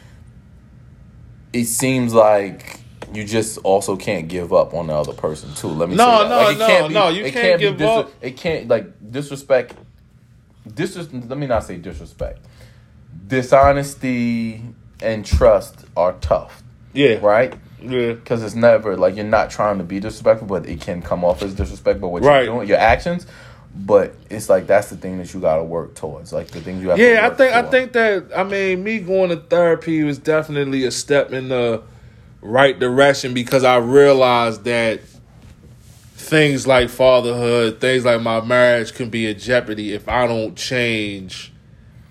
B: it seems like you just also can't give up on the other person too. Let me
A: No,
B: say that.
A: no,
B: Like, it
A: no,
B: can't be,
A: no, you
B: it
A: can't
B: be
A: give
B: dis-
A: up.
B: It can't like disrespect. Dis- let me not say disrespect. Dishonesty and trust are tough,
A: yeah,
B: right?
A: yeah,
B: Because it's never like you're not trying to be disrespectful, but it can come off as disrespect. But what
A: Right.
B: you're doing, your actions, but it's like that's the thing that you got to work towards. Like the things you have. to
A: yeah. I
B: work
A: think I
B: for.
A: think that I mean me going to therapy was definitely a step in the right direction because I realized that things like fatherhood, things like my marriage can be in jeopardy if I don't change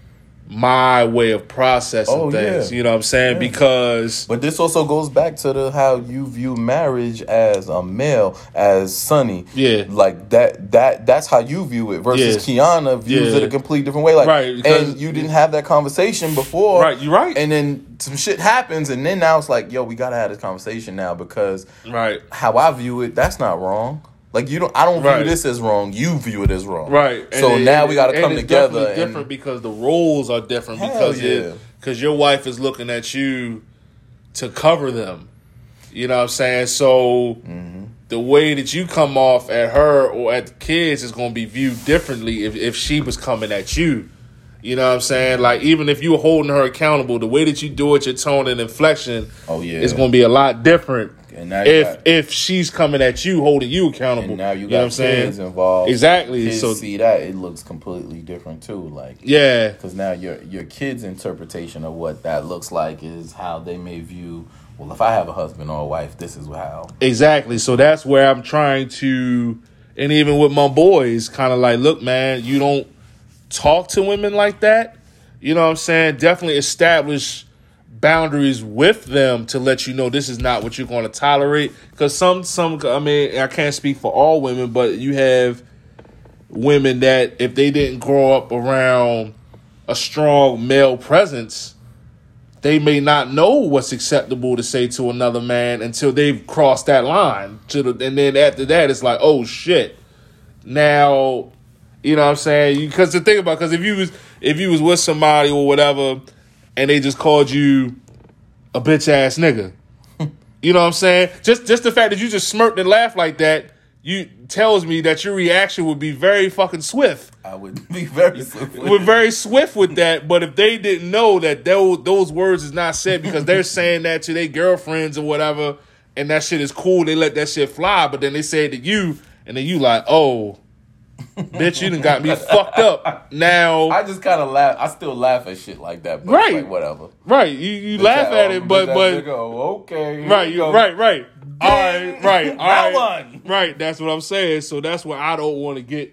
A: my way of processing
B: Oh,
A: things.
B: yeah.
A: You know what I'm saying?
B: Yeah.
A: Because
B: But this also goes back to the how you view marriage as a male, as Sonny.
A: Yeah.
B: Like that that that's how you view it versus
A: Yeah.
B: Kiana views
A: Yeah.
B: it a complete different way. Like
A: Right, because-
B: and you didn't have that conversation before.
A: Right, you're right.
B: And then some shit happens and then now it's like, yo, we gotta have this conversation now because
A: right.
B: how I view it, that's not wrong. Like you don't I don't
A: Right.
B: view this as wrong. You view it as wrong.
A: Right.
B: So
A: And
B: now
A: it-
B: we gotta
A: and
B: come
A: it's
B: together
A: definitely
B: and
A: different because the roles are different
B: Hell
A: because
B: yeah.
A: it, cause your wife is looking at you to cover them. You know what I'm saying? So
B: Mm-hmm.
A: the way that you come off at her or at the kids is going to be viewed differently if, if she was coming at you. You know what I'm saying? Like, even if you were holding her accountable, the way that you do it, your tone and inflection
B: Oh, yeah.
A: is going to be a lot different
B: And now you
A: if
B: got-
A: if she's coming at you, holding you accountable.
B: And now you
A: know
B: got
A: what I'm saying?
B: kids involved.
A: Exactly.
B: Kids
A: So,
B: see that it looks completely different too. Like
A: yeah.
B: because now your your kids' interpretation of what that looks like is how they may view. Well, if I have a husband or a wife, this is how.
A: Exactly. So that's where I'm trying to, and even with my boys, kind of like, look, man, you don't talk to women like that. You know what I'm saying? Definitely establish boundaries with them to let you know this is not what you're going to tolerate. Because some, some, I mean, I can't speak for all women, but you have women that if they didn't grow up around a strong male presence, they may not know what's acceptable to say to another man until they've crossed that line. To the, and then after that, it's like, oh shit. Now, you know what I'm saying? Because the thing about, because if you was if you was with somebody or whatever, and they just called you a bitch ass nigga, you know what I'm saying? Just just the fact that you just smirked and laughed like that, you tells me that your reaction would be very fucking swift.
B: I would be very.
A: We're very swift with that, but if they didn't know that those, those words is not said because they're saying that to their girlfriends or whatever, and that shit is cool, they let that shit fly, but then they say it to you, and then you like, oh, bitch, you done got me fucked up. Now,
B: I just kind of laugh. I still laugh at shit like that. But
A: Right.
B: Like, whatever.
A: right, you, you
B: Bitch,
A: laugh
B: that-
A: at
B: oh,
A: it, but,
B: bitch,
A: but,
B: that nigga, oh, okay. here
A: right,
B: we
A: you,
B: go.
A: right, right. All right, right, all
B: That
A: right.
B: one.
A: Right, that's what I'm saying. So that's what I don't want to get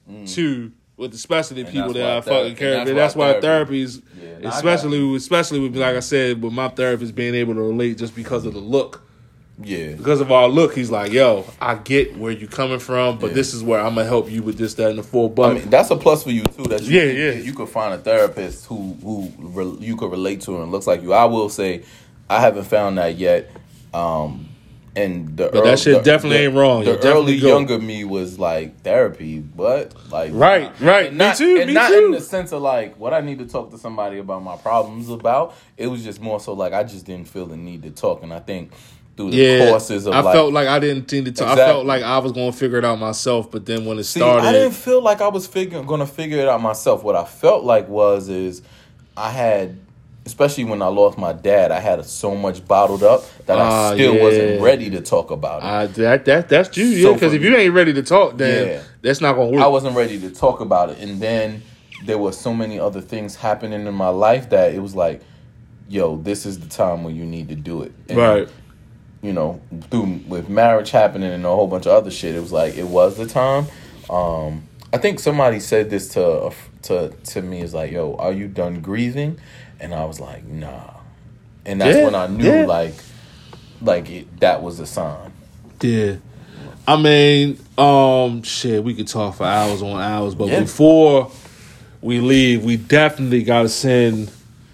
A: to with especially the
B: And
A: people
B: that's
A: that
B: why
A: I
B: therapy-
A: fucking
B: and
A: care
B: that's
A: about.
B: why
A: That's why
B: therapy-
A: therapies,
B: Yeah, nah, I got
A: especially especially with like I said, with my therapist being able to relate just because of the look.
B: Yeah.
A: Because of our look, he's like, yo, I get where you're coming from, but
B: Yeah.
A: this is where I'm gonna help you with this, that, and the four. But
B: I mean, that's a plus for you too. That you,
A: Yeah,
B: you,
A: yeah.
B: You could find a therapist who who re, you could relate to and looks like you. I will say, I haven't found that yet. Um, and the
A: But that shit definitely ain't wrong.
B: The
A: You definitely
B: early
A: go.
B: younger me was like therapy, but like
A: Right, right.
B: and
A: Me
B: not,
A: too,
B: And
A: me
B: not
A: too.
B: in the sense of like what I need to talk to somebody about my problems about. It was just more so like I just didn't feel the need to talk, and I think through the
A: yeah,
B: courses of
A: I
B: like,
A: felt like I didn't think to talk. I
B: Exactly.
A: felt like I was gonna figure it out myself, but then when it
B: See,
A: started,
B: I didn't feel like I was figure, gonna figure it out myself. What I felt like was is I had, especially when I lost my dad, I had so much bottled up that
A: Ah,
B: I still
A: yeah.
B: wasn't ready to talk about it.
A: Uh, that that that's you, yeah.
B: So
A: Because
B: for
A: if you ain't ready to talk, then
B: Yeah.
A: that's not gonna work.
B: I wasn't ready to talk about it, and then there were so many other things happening in my life that it was like, yo, this is the time when you need to do it. And,
A: right.
B: you know, through with marriage happening and a whole bunch of other shit, it was like it was the time. Um, I think somebody said this to a f- to to me is like, "Yo, are you done grieving?" And I was like, "Nah," and that's
A: Yeah,
B: when I knew
A: yeah.
B: like like it, that was a sign.
A: Yeah. I mean, um, shit, we could talk for hours on hours, but
B: Yeah.
A: before we leave, we definitely gotta send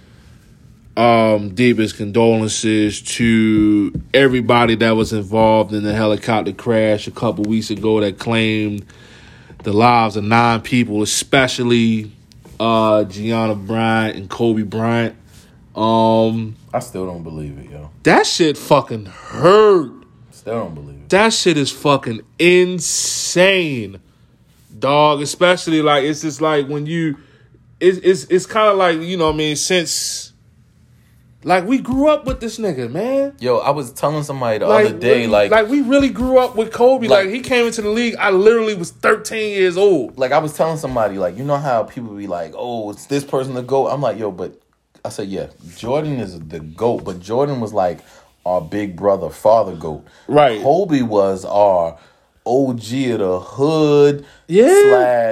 A: um deepest condolences to everybody that was involved in the helicopter crash a couple weeks ago that claimed the lives of nine people, especially uh Gianna Bryant and Kobe Bryant. Um
B: I still don't believe it, yo.
A: that shit fucking hurt.
B: Still don't believe it.
A: That shit is fucking insane, dog. Especially like it's just like when you, it's it's it's kind of like, you know what I mean, since like we grew up with this nigga, man.
B: Yo, I was telling somebody the
A: Like
B: other day,
A: we,
B: like,
A: like we really grew up with Kobe. Like,
B: Like-
A: he came into the league, I literally was thirteen years old.
B: like I was telling somebody, like, you know how people be like, "Oh, it's this person the GOAT." I'm like, yo, but I said, yeah, Jordan is the GOAT, but Jordan was like our big brother, father GOAT.
A: Right.
B: Kobe was our O G of the hood,
A: Yeah.
B: slash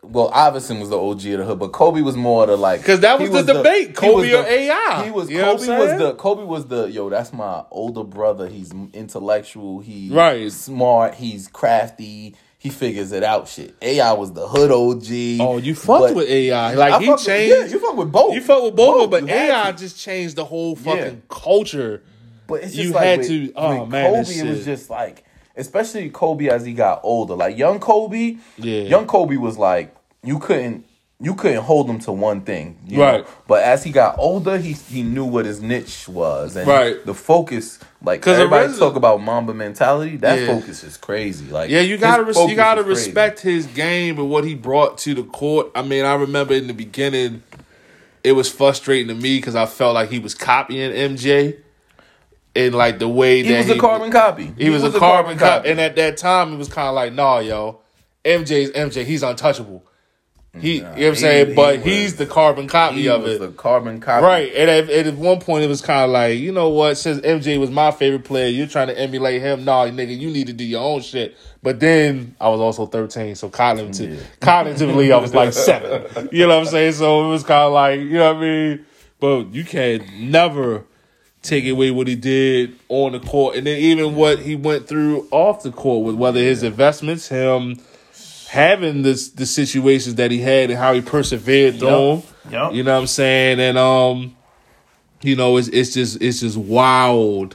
B: well, Iverson was the O G of the hood, but Kobe was more the like
A: because that was
B: he
A: the debate,
B: he
A: Kobe
B: was
A: or
B: the-
A: A I.
B: He was
A: You know what
B: Kobe
A: I'm
B: was
A: saying?
B: the Kobe was the yo. That's my older brother. He's intellectual. He's
A: Right.
B: smart. He's crafty. He figures it out. Shit. A I was the hood O G.
A: Oh, you fucked
B: but
A: with A I. Like
B: I
A: he
B: fucked with-
A: changed.
B: yeah, you fuck with both.
A: You fuck with both, but
B: You had
A: A I
B: to.
A: just changed the whole fucking
B: Yeah.
A: culture.
B: But it's just
A: You
B: like
A: had
B: with,
A: to- oh,
B: with
A: man,
B: Kobe,
A: this
B: it was
A: shit.
B: just like, especially Kobe as he got older. Like young Kobe,
A: Yeah.
B: young Kobe was like you couldn't you couldn't hold him to one thing, you
A: Right.
B: know? But as he got older, he he knew what his niche was, and
A: Right.
B: the focus. Like
A: 'Cause
B: everybody
A: originally-
B: talk about Mamba mentality, that
A: Yeah.
B: focus is crazy. Like
A: Yeah, you
B: his
A: gotta res-
B: focus
A: you gotta
B: is crazy.
A: respect his game and what he brought to the court. I mean, I remember in the beginning, it was frustrating to me because I felt like he was copying M J, and like the way
B: He
A: that
B: was a carbon copy.
A: He, was, a carbon copy, and at that time, it was kind of like, nah, yo, M J's M J. He's untouchable. He,
B: Nah,
A: you know what I'm
B: he-
A: saying,
B: he
A: but
B: was-
A: he's the carbon copy
B: He
A: of
B: was
A: it.
B: the carbon copy,
A: Right, and at, and at one point it was kind of like, you know what? Since M J was my favorite player, you're trying to emulate him. Nah, nigga, you need to do your own shit. But then I was also thirteen, so cognitively,
B: Yeah.
A: cognitively, I was like seven. You know what I'm saying? So it was kind of like, you know what I mean? But you can never take away what he did on the court, and then even what he went through off the court with whether his investments, him having this the situations that he had and how he persevered through them.
B: Yep.
A: You know what I'm saying? And um, you know, it's it's just it's just wild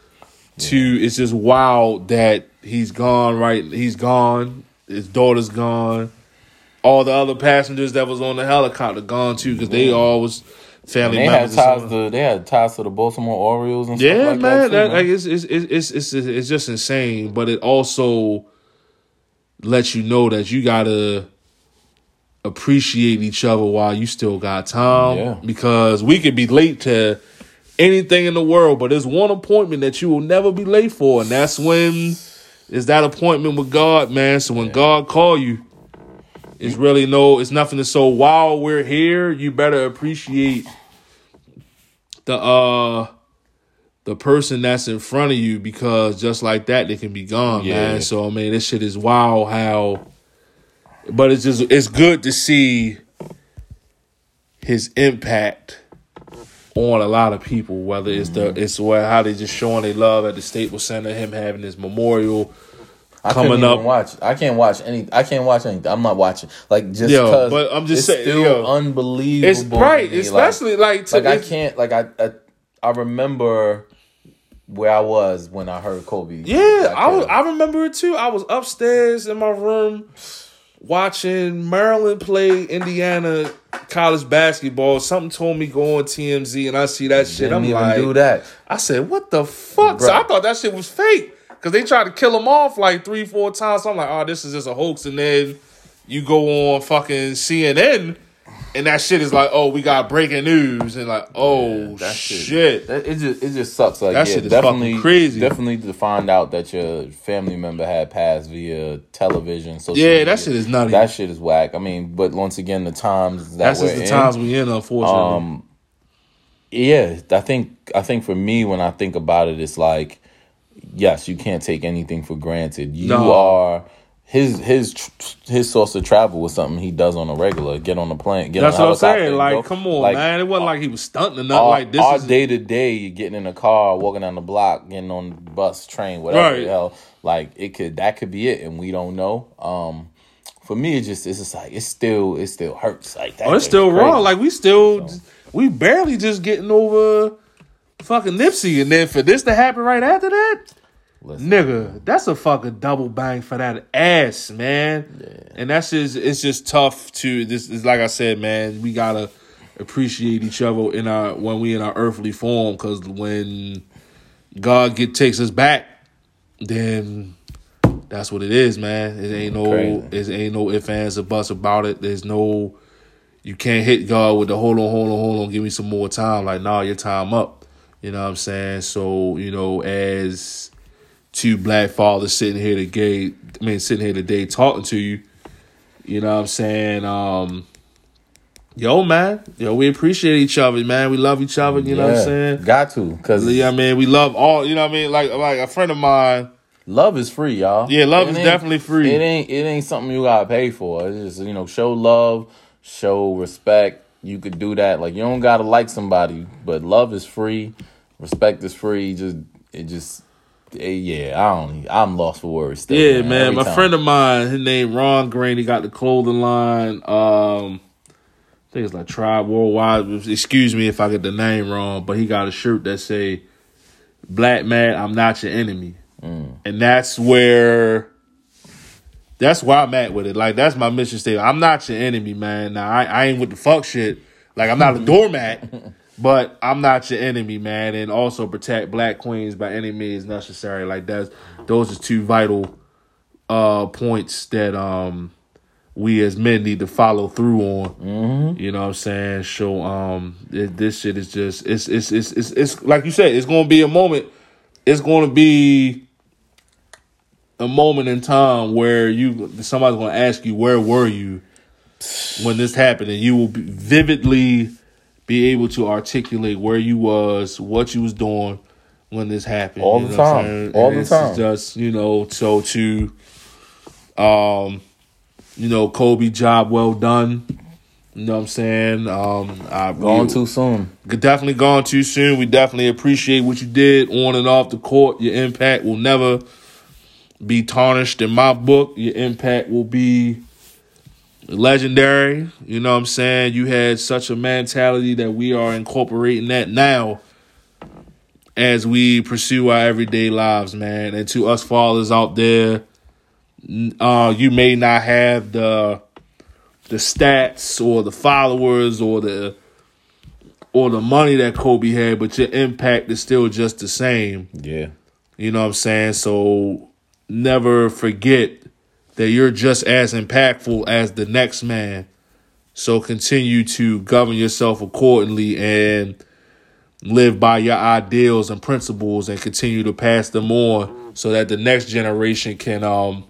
A: to it's just wild that he's gone, right? He's gone. His daughter's gone. All the other passengers that was on the helicopter gone too, because they all was family
B: They had
A: members. and
B: ties
A: stuff.
B: to they had ties to the Baltimore Orioles and stuff
A: Yeah,
B: like
A: man,
B: that. Too,
A: that,
B: man.
A: like it's, it's it's it's it's it's just insane. But it also lets you know that you gotta appreciate each other while you still got time.
B: Yeah.
A: Because we could be late to anything in the world, but there's one appointment that you will never be late for, and that's when is that appointment with God, man. So when
B: Yeah.
A: God call you, it's really no, it's nothing to. So while we're here, you better appreciate the uh the person that's in front of you, because just like that, they can be gone,
B: Yeah.
A: man. So I mean, this shit is wild how, but it's just it's good to see his impact on a lot of people. Whether it's the it's where how they just showing their love at the Staples Center, him having his memorial
B: I
A: coming
B: couldn't
A: up.
B: even watch. I can't watch any. I can't watch anything. I'm not watching. Like just
A: Yo,
B: because.
A: but I'm just
B: it's
A: saying,
B: still
A: yo,
B: unbelievable.
A: It's right,
B: to me.
A: especially like to
B: like, like I
A: it's-
B: can't. Like I, I, I remember where I was when I heard Kobe.
A: Yeah,
B: got
A: I was,
B: killed.
A: I remember it too. I was upstairs in my room watching Maryland play Indiana college basketball. Something told me go on T M Z, and I see that shit.
B: Didn't
A: I'm
B: even
A: like,
B: do that.
A: I said, what the fuck? So
B: Bruh.
A: I thought that shit was fake because they tried to kill him off like three, four times. So I'm like, oh, this is just a hoax. And then you go on fucking C N N, and that shit is like, oh, we got breaking news, and like, oh
B: That
A: shit.
B: That, it just it just sucks. Like
A: That
B: yeah,
A: shit is
B: definitely
A: fucking crazy.
B: Definitely to find out that your family member had passed via television. Social
A: Yeah,
B: media.
A: that shit is nutty.
B: That shit is whack. I mean, but once again, the times that
A: That's
B: we're
A: just the
B: in,
A: times we in, unfortunately.
B: Um, yeah, I think I think for me, when I think about it, it's like, yes, you can't take anything for granted. You
A: No.
B: are his his tr- his source of travel was something he does on a regular. Get on a plane, get
A: That's
B: on a
A: what I'm
B: helicopter
A: saying.
B: and
A: Like,
B: go.
A: come on,
B: Like,
A: man. It wasn't like he was stunting or nothing.
B: Our,
A: like this
B: our
A: is
B: day to day, you're getting in a car, walking down the block, getting on the bus, train, whatever
A: Right.
B: the hell. Like it could that could be it, and we don't know. Um, for me, it just it's just like it's still it still hurts like that.
A: Oh, it's
B: thing's
A: still
B: crazy.
A: wrong. Like we still, we barely just getting over fucking Nipsey, and then for this to happen right after that,
B: Listen.
A: nigga, that's a fucking double bang for that ass, man. And that's just it's just tough to this. Is like I said, man, we gotta appreciate each other in our when we in our earthly form, because when God get takes us back, then that's what it is, man. It ain't no,
B: Crazy.
A: it ain't no ifs, ands, or buts about it. There's no, you can't hit God with the hold on, hold on, hold on, give me some more time. Like, nah, your time up. You know what I'm saying? So, you know, as two black fathers sitting here today, I mean, sitting here today talking to you, you know what I'm saying? Um, yo, man, yo, we appreciate each other, man. We love each other. You know what I'm
B: Yeah,
A: saying?
B: Got to, because
A: Yeah, I mean, we love all. You know what I mean? Like, like a friend of mine,
B: love is free, y'all.
A: Yeah, love
B: it
A: is definitely free.
B: It ain't it ain't something you gotta pay for. It's just, you know, show love, show respect. You could do that. Like, you don't gotta like somebody, but love is free, respect is free. Just it just eh, yeah, I don't I'm lost for words still.
A: Yeah,
B: man.
A: man.
B: Every
A: My
B: time.
A: friend of mine, his name Ron Green, he got the clothing line. Um I think it's like Tribe Worldwide. Excuse me if I get the name wrong, but he got a shirt that say Black man, I'm not your enemy. Mm. And that's where that's where I'm at with it. Like, that's my mission statement. I'm not your enemy, man. Now, I, I ain't with the fuck shit. Like, I'm not a doormat, but I'm not your enemy, man. And also protect black queens by any means necessary. Like, that's those are two vital uh, points that um, we as men need to follow through on. Mm-hmm. You know what I'm saying? So um, it, this shit is just it's it's it's it's, it's like you said. It's going to be a moment. It's going to be a moment in time where you somebody's going to ask you, where were you when this happened? And you will be vividly be able to articulate where you was, what you was doing when this happened.
B: All
A: you
B: the
A: know
B: time. All
A: and
B: the time.
A: It's just, you know, so to, um, you know, Kobe, job well done. You know what I'm saying? Um, I,
B: Gone
A: we,
B: too soon.
A: Definitely gone too soon. We definitely appreciate what you did on and off the court. Your impact will never be tarnished in my book. Your impact will be legendary. You know what I'm saying? You had such a mentality that we are incorporating that now as we pursue our everyday lives, man. And to us fathers out there, uh, you may not have the the stats or the followers or the or the money that Kobe had, but your impact is still just the same.
B: Yeah.
A: You know what I'm saying? So never forget that you're just as impactful as the next man. So continue to govern yourself accordingly and live by your ideals and principles and continue to pass them on so that the next generation can um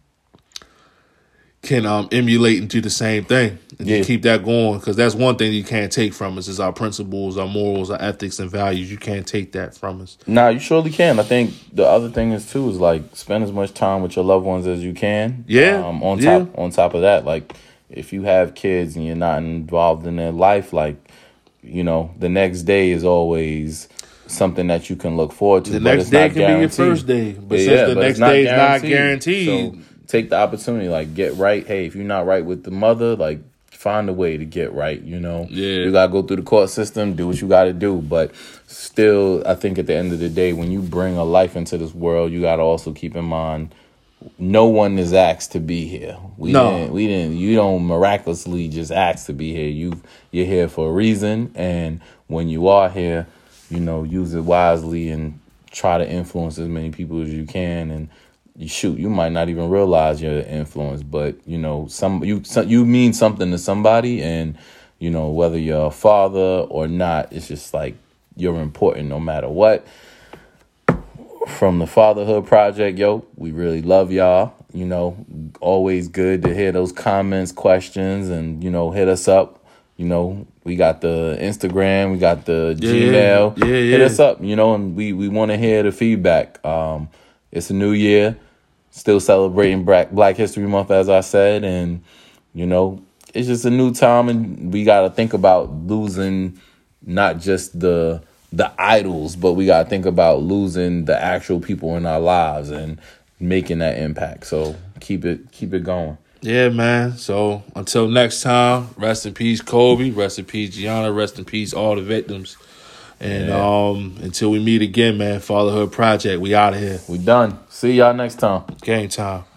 A: can um emulate and do the same thing. And
B: yeah.
A: just keep that going, because that's one thing you can't take from us is our principles, our morals, our ethics and values. You can't take that from us.
B: Nah, you surely can. I think the other thing is too is like spend as much time with your loved ones as you can.
A: Yeah.
B: Um, on
A: yeah.
B: top on top of that, like if you have kids and you're not involved in their life, like, you know, the next day is always something that you can look forward to.
A: The
B: but
A: next
B: it's
A: day
B: not
A: can
B: guaranteed.
A: be your first day, but
B: yeah,
A: since
B: yeah,
A: the
B: but
A: next
B: it's not
A: day is not
B: guaranteed.
A: guaranteed.
B: So take the opportunity, like get right. Hey, if you're not right with the mother, like find a way to get right, you know.
A: Yeah.
B: You gotta go through the court system, do what you gotta do. But still, I think at the end of the day, when you bring a life into this world, you gotta also keep in mind no one is asked to be here. We
A: no.
B: didn't we didn't you don't miraculously just ask to be here. You you're here for a reason, and when you are here, you know, use it wisely and try to influence as many people as you can. And you shoot, you might not even realize your influence, but you know, some you some, you mean something to somebody, and you know, whether you're a father or not, it's just like you're important no matter what. From the Fatherhood Project, yo, we really love y'all. You know, always good to hear those comments, questions, and you know, hit us up. You know, we got the Instagram, we got the
A: yeah,
B: Gmail.
A: Yeah, yeah.
B: Hit us up, you know, and we we want to hear the feedback. Um, it's a new year. Still celebrating Black Black History Month, as I said, and, you know, it's just a new time, and we got to think about losing not just the the idols, but we got to think about losing the actual people in our lives and making that impact. So keep it keep it going.
A: Yeah, man. So until next time, rest in peace, Kobe. Rest in peace, Gianna. Rest in peace, all the victims. And yeah. um, until we meet again, man, Fatherhood Project, we out of here.
B: We done. See y'all next time.
A: Game time.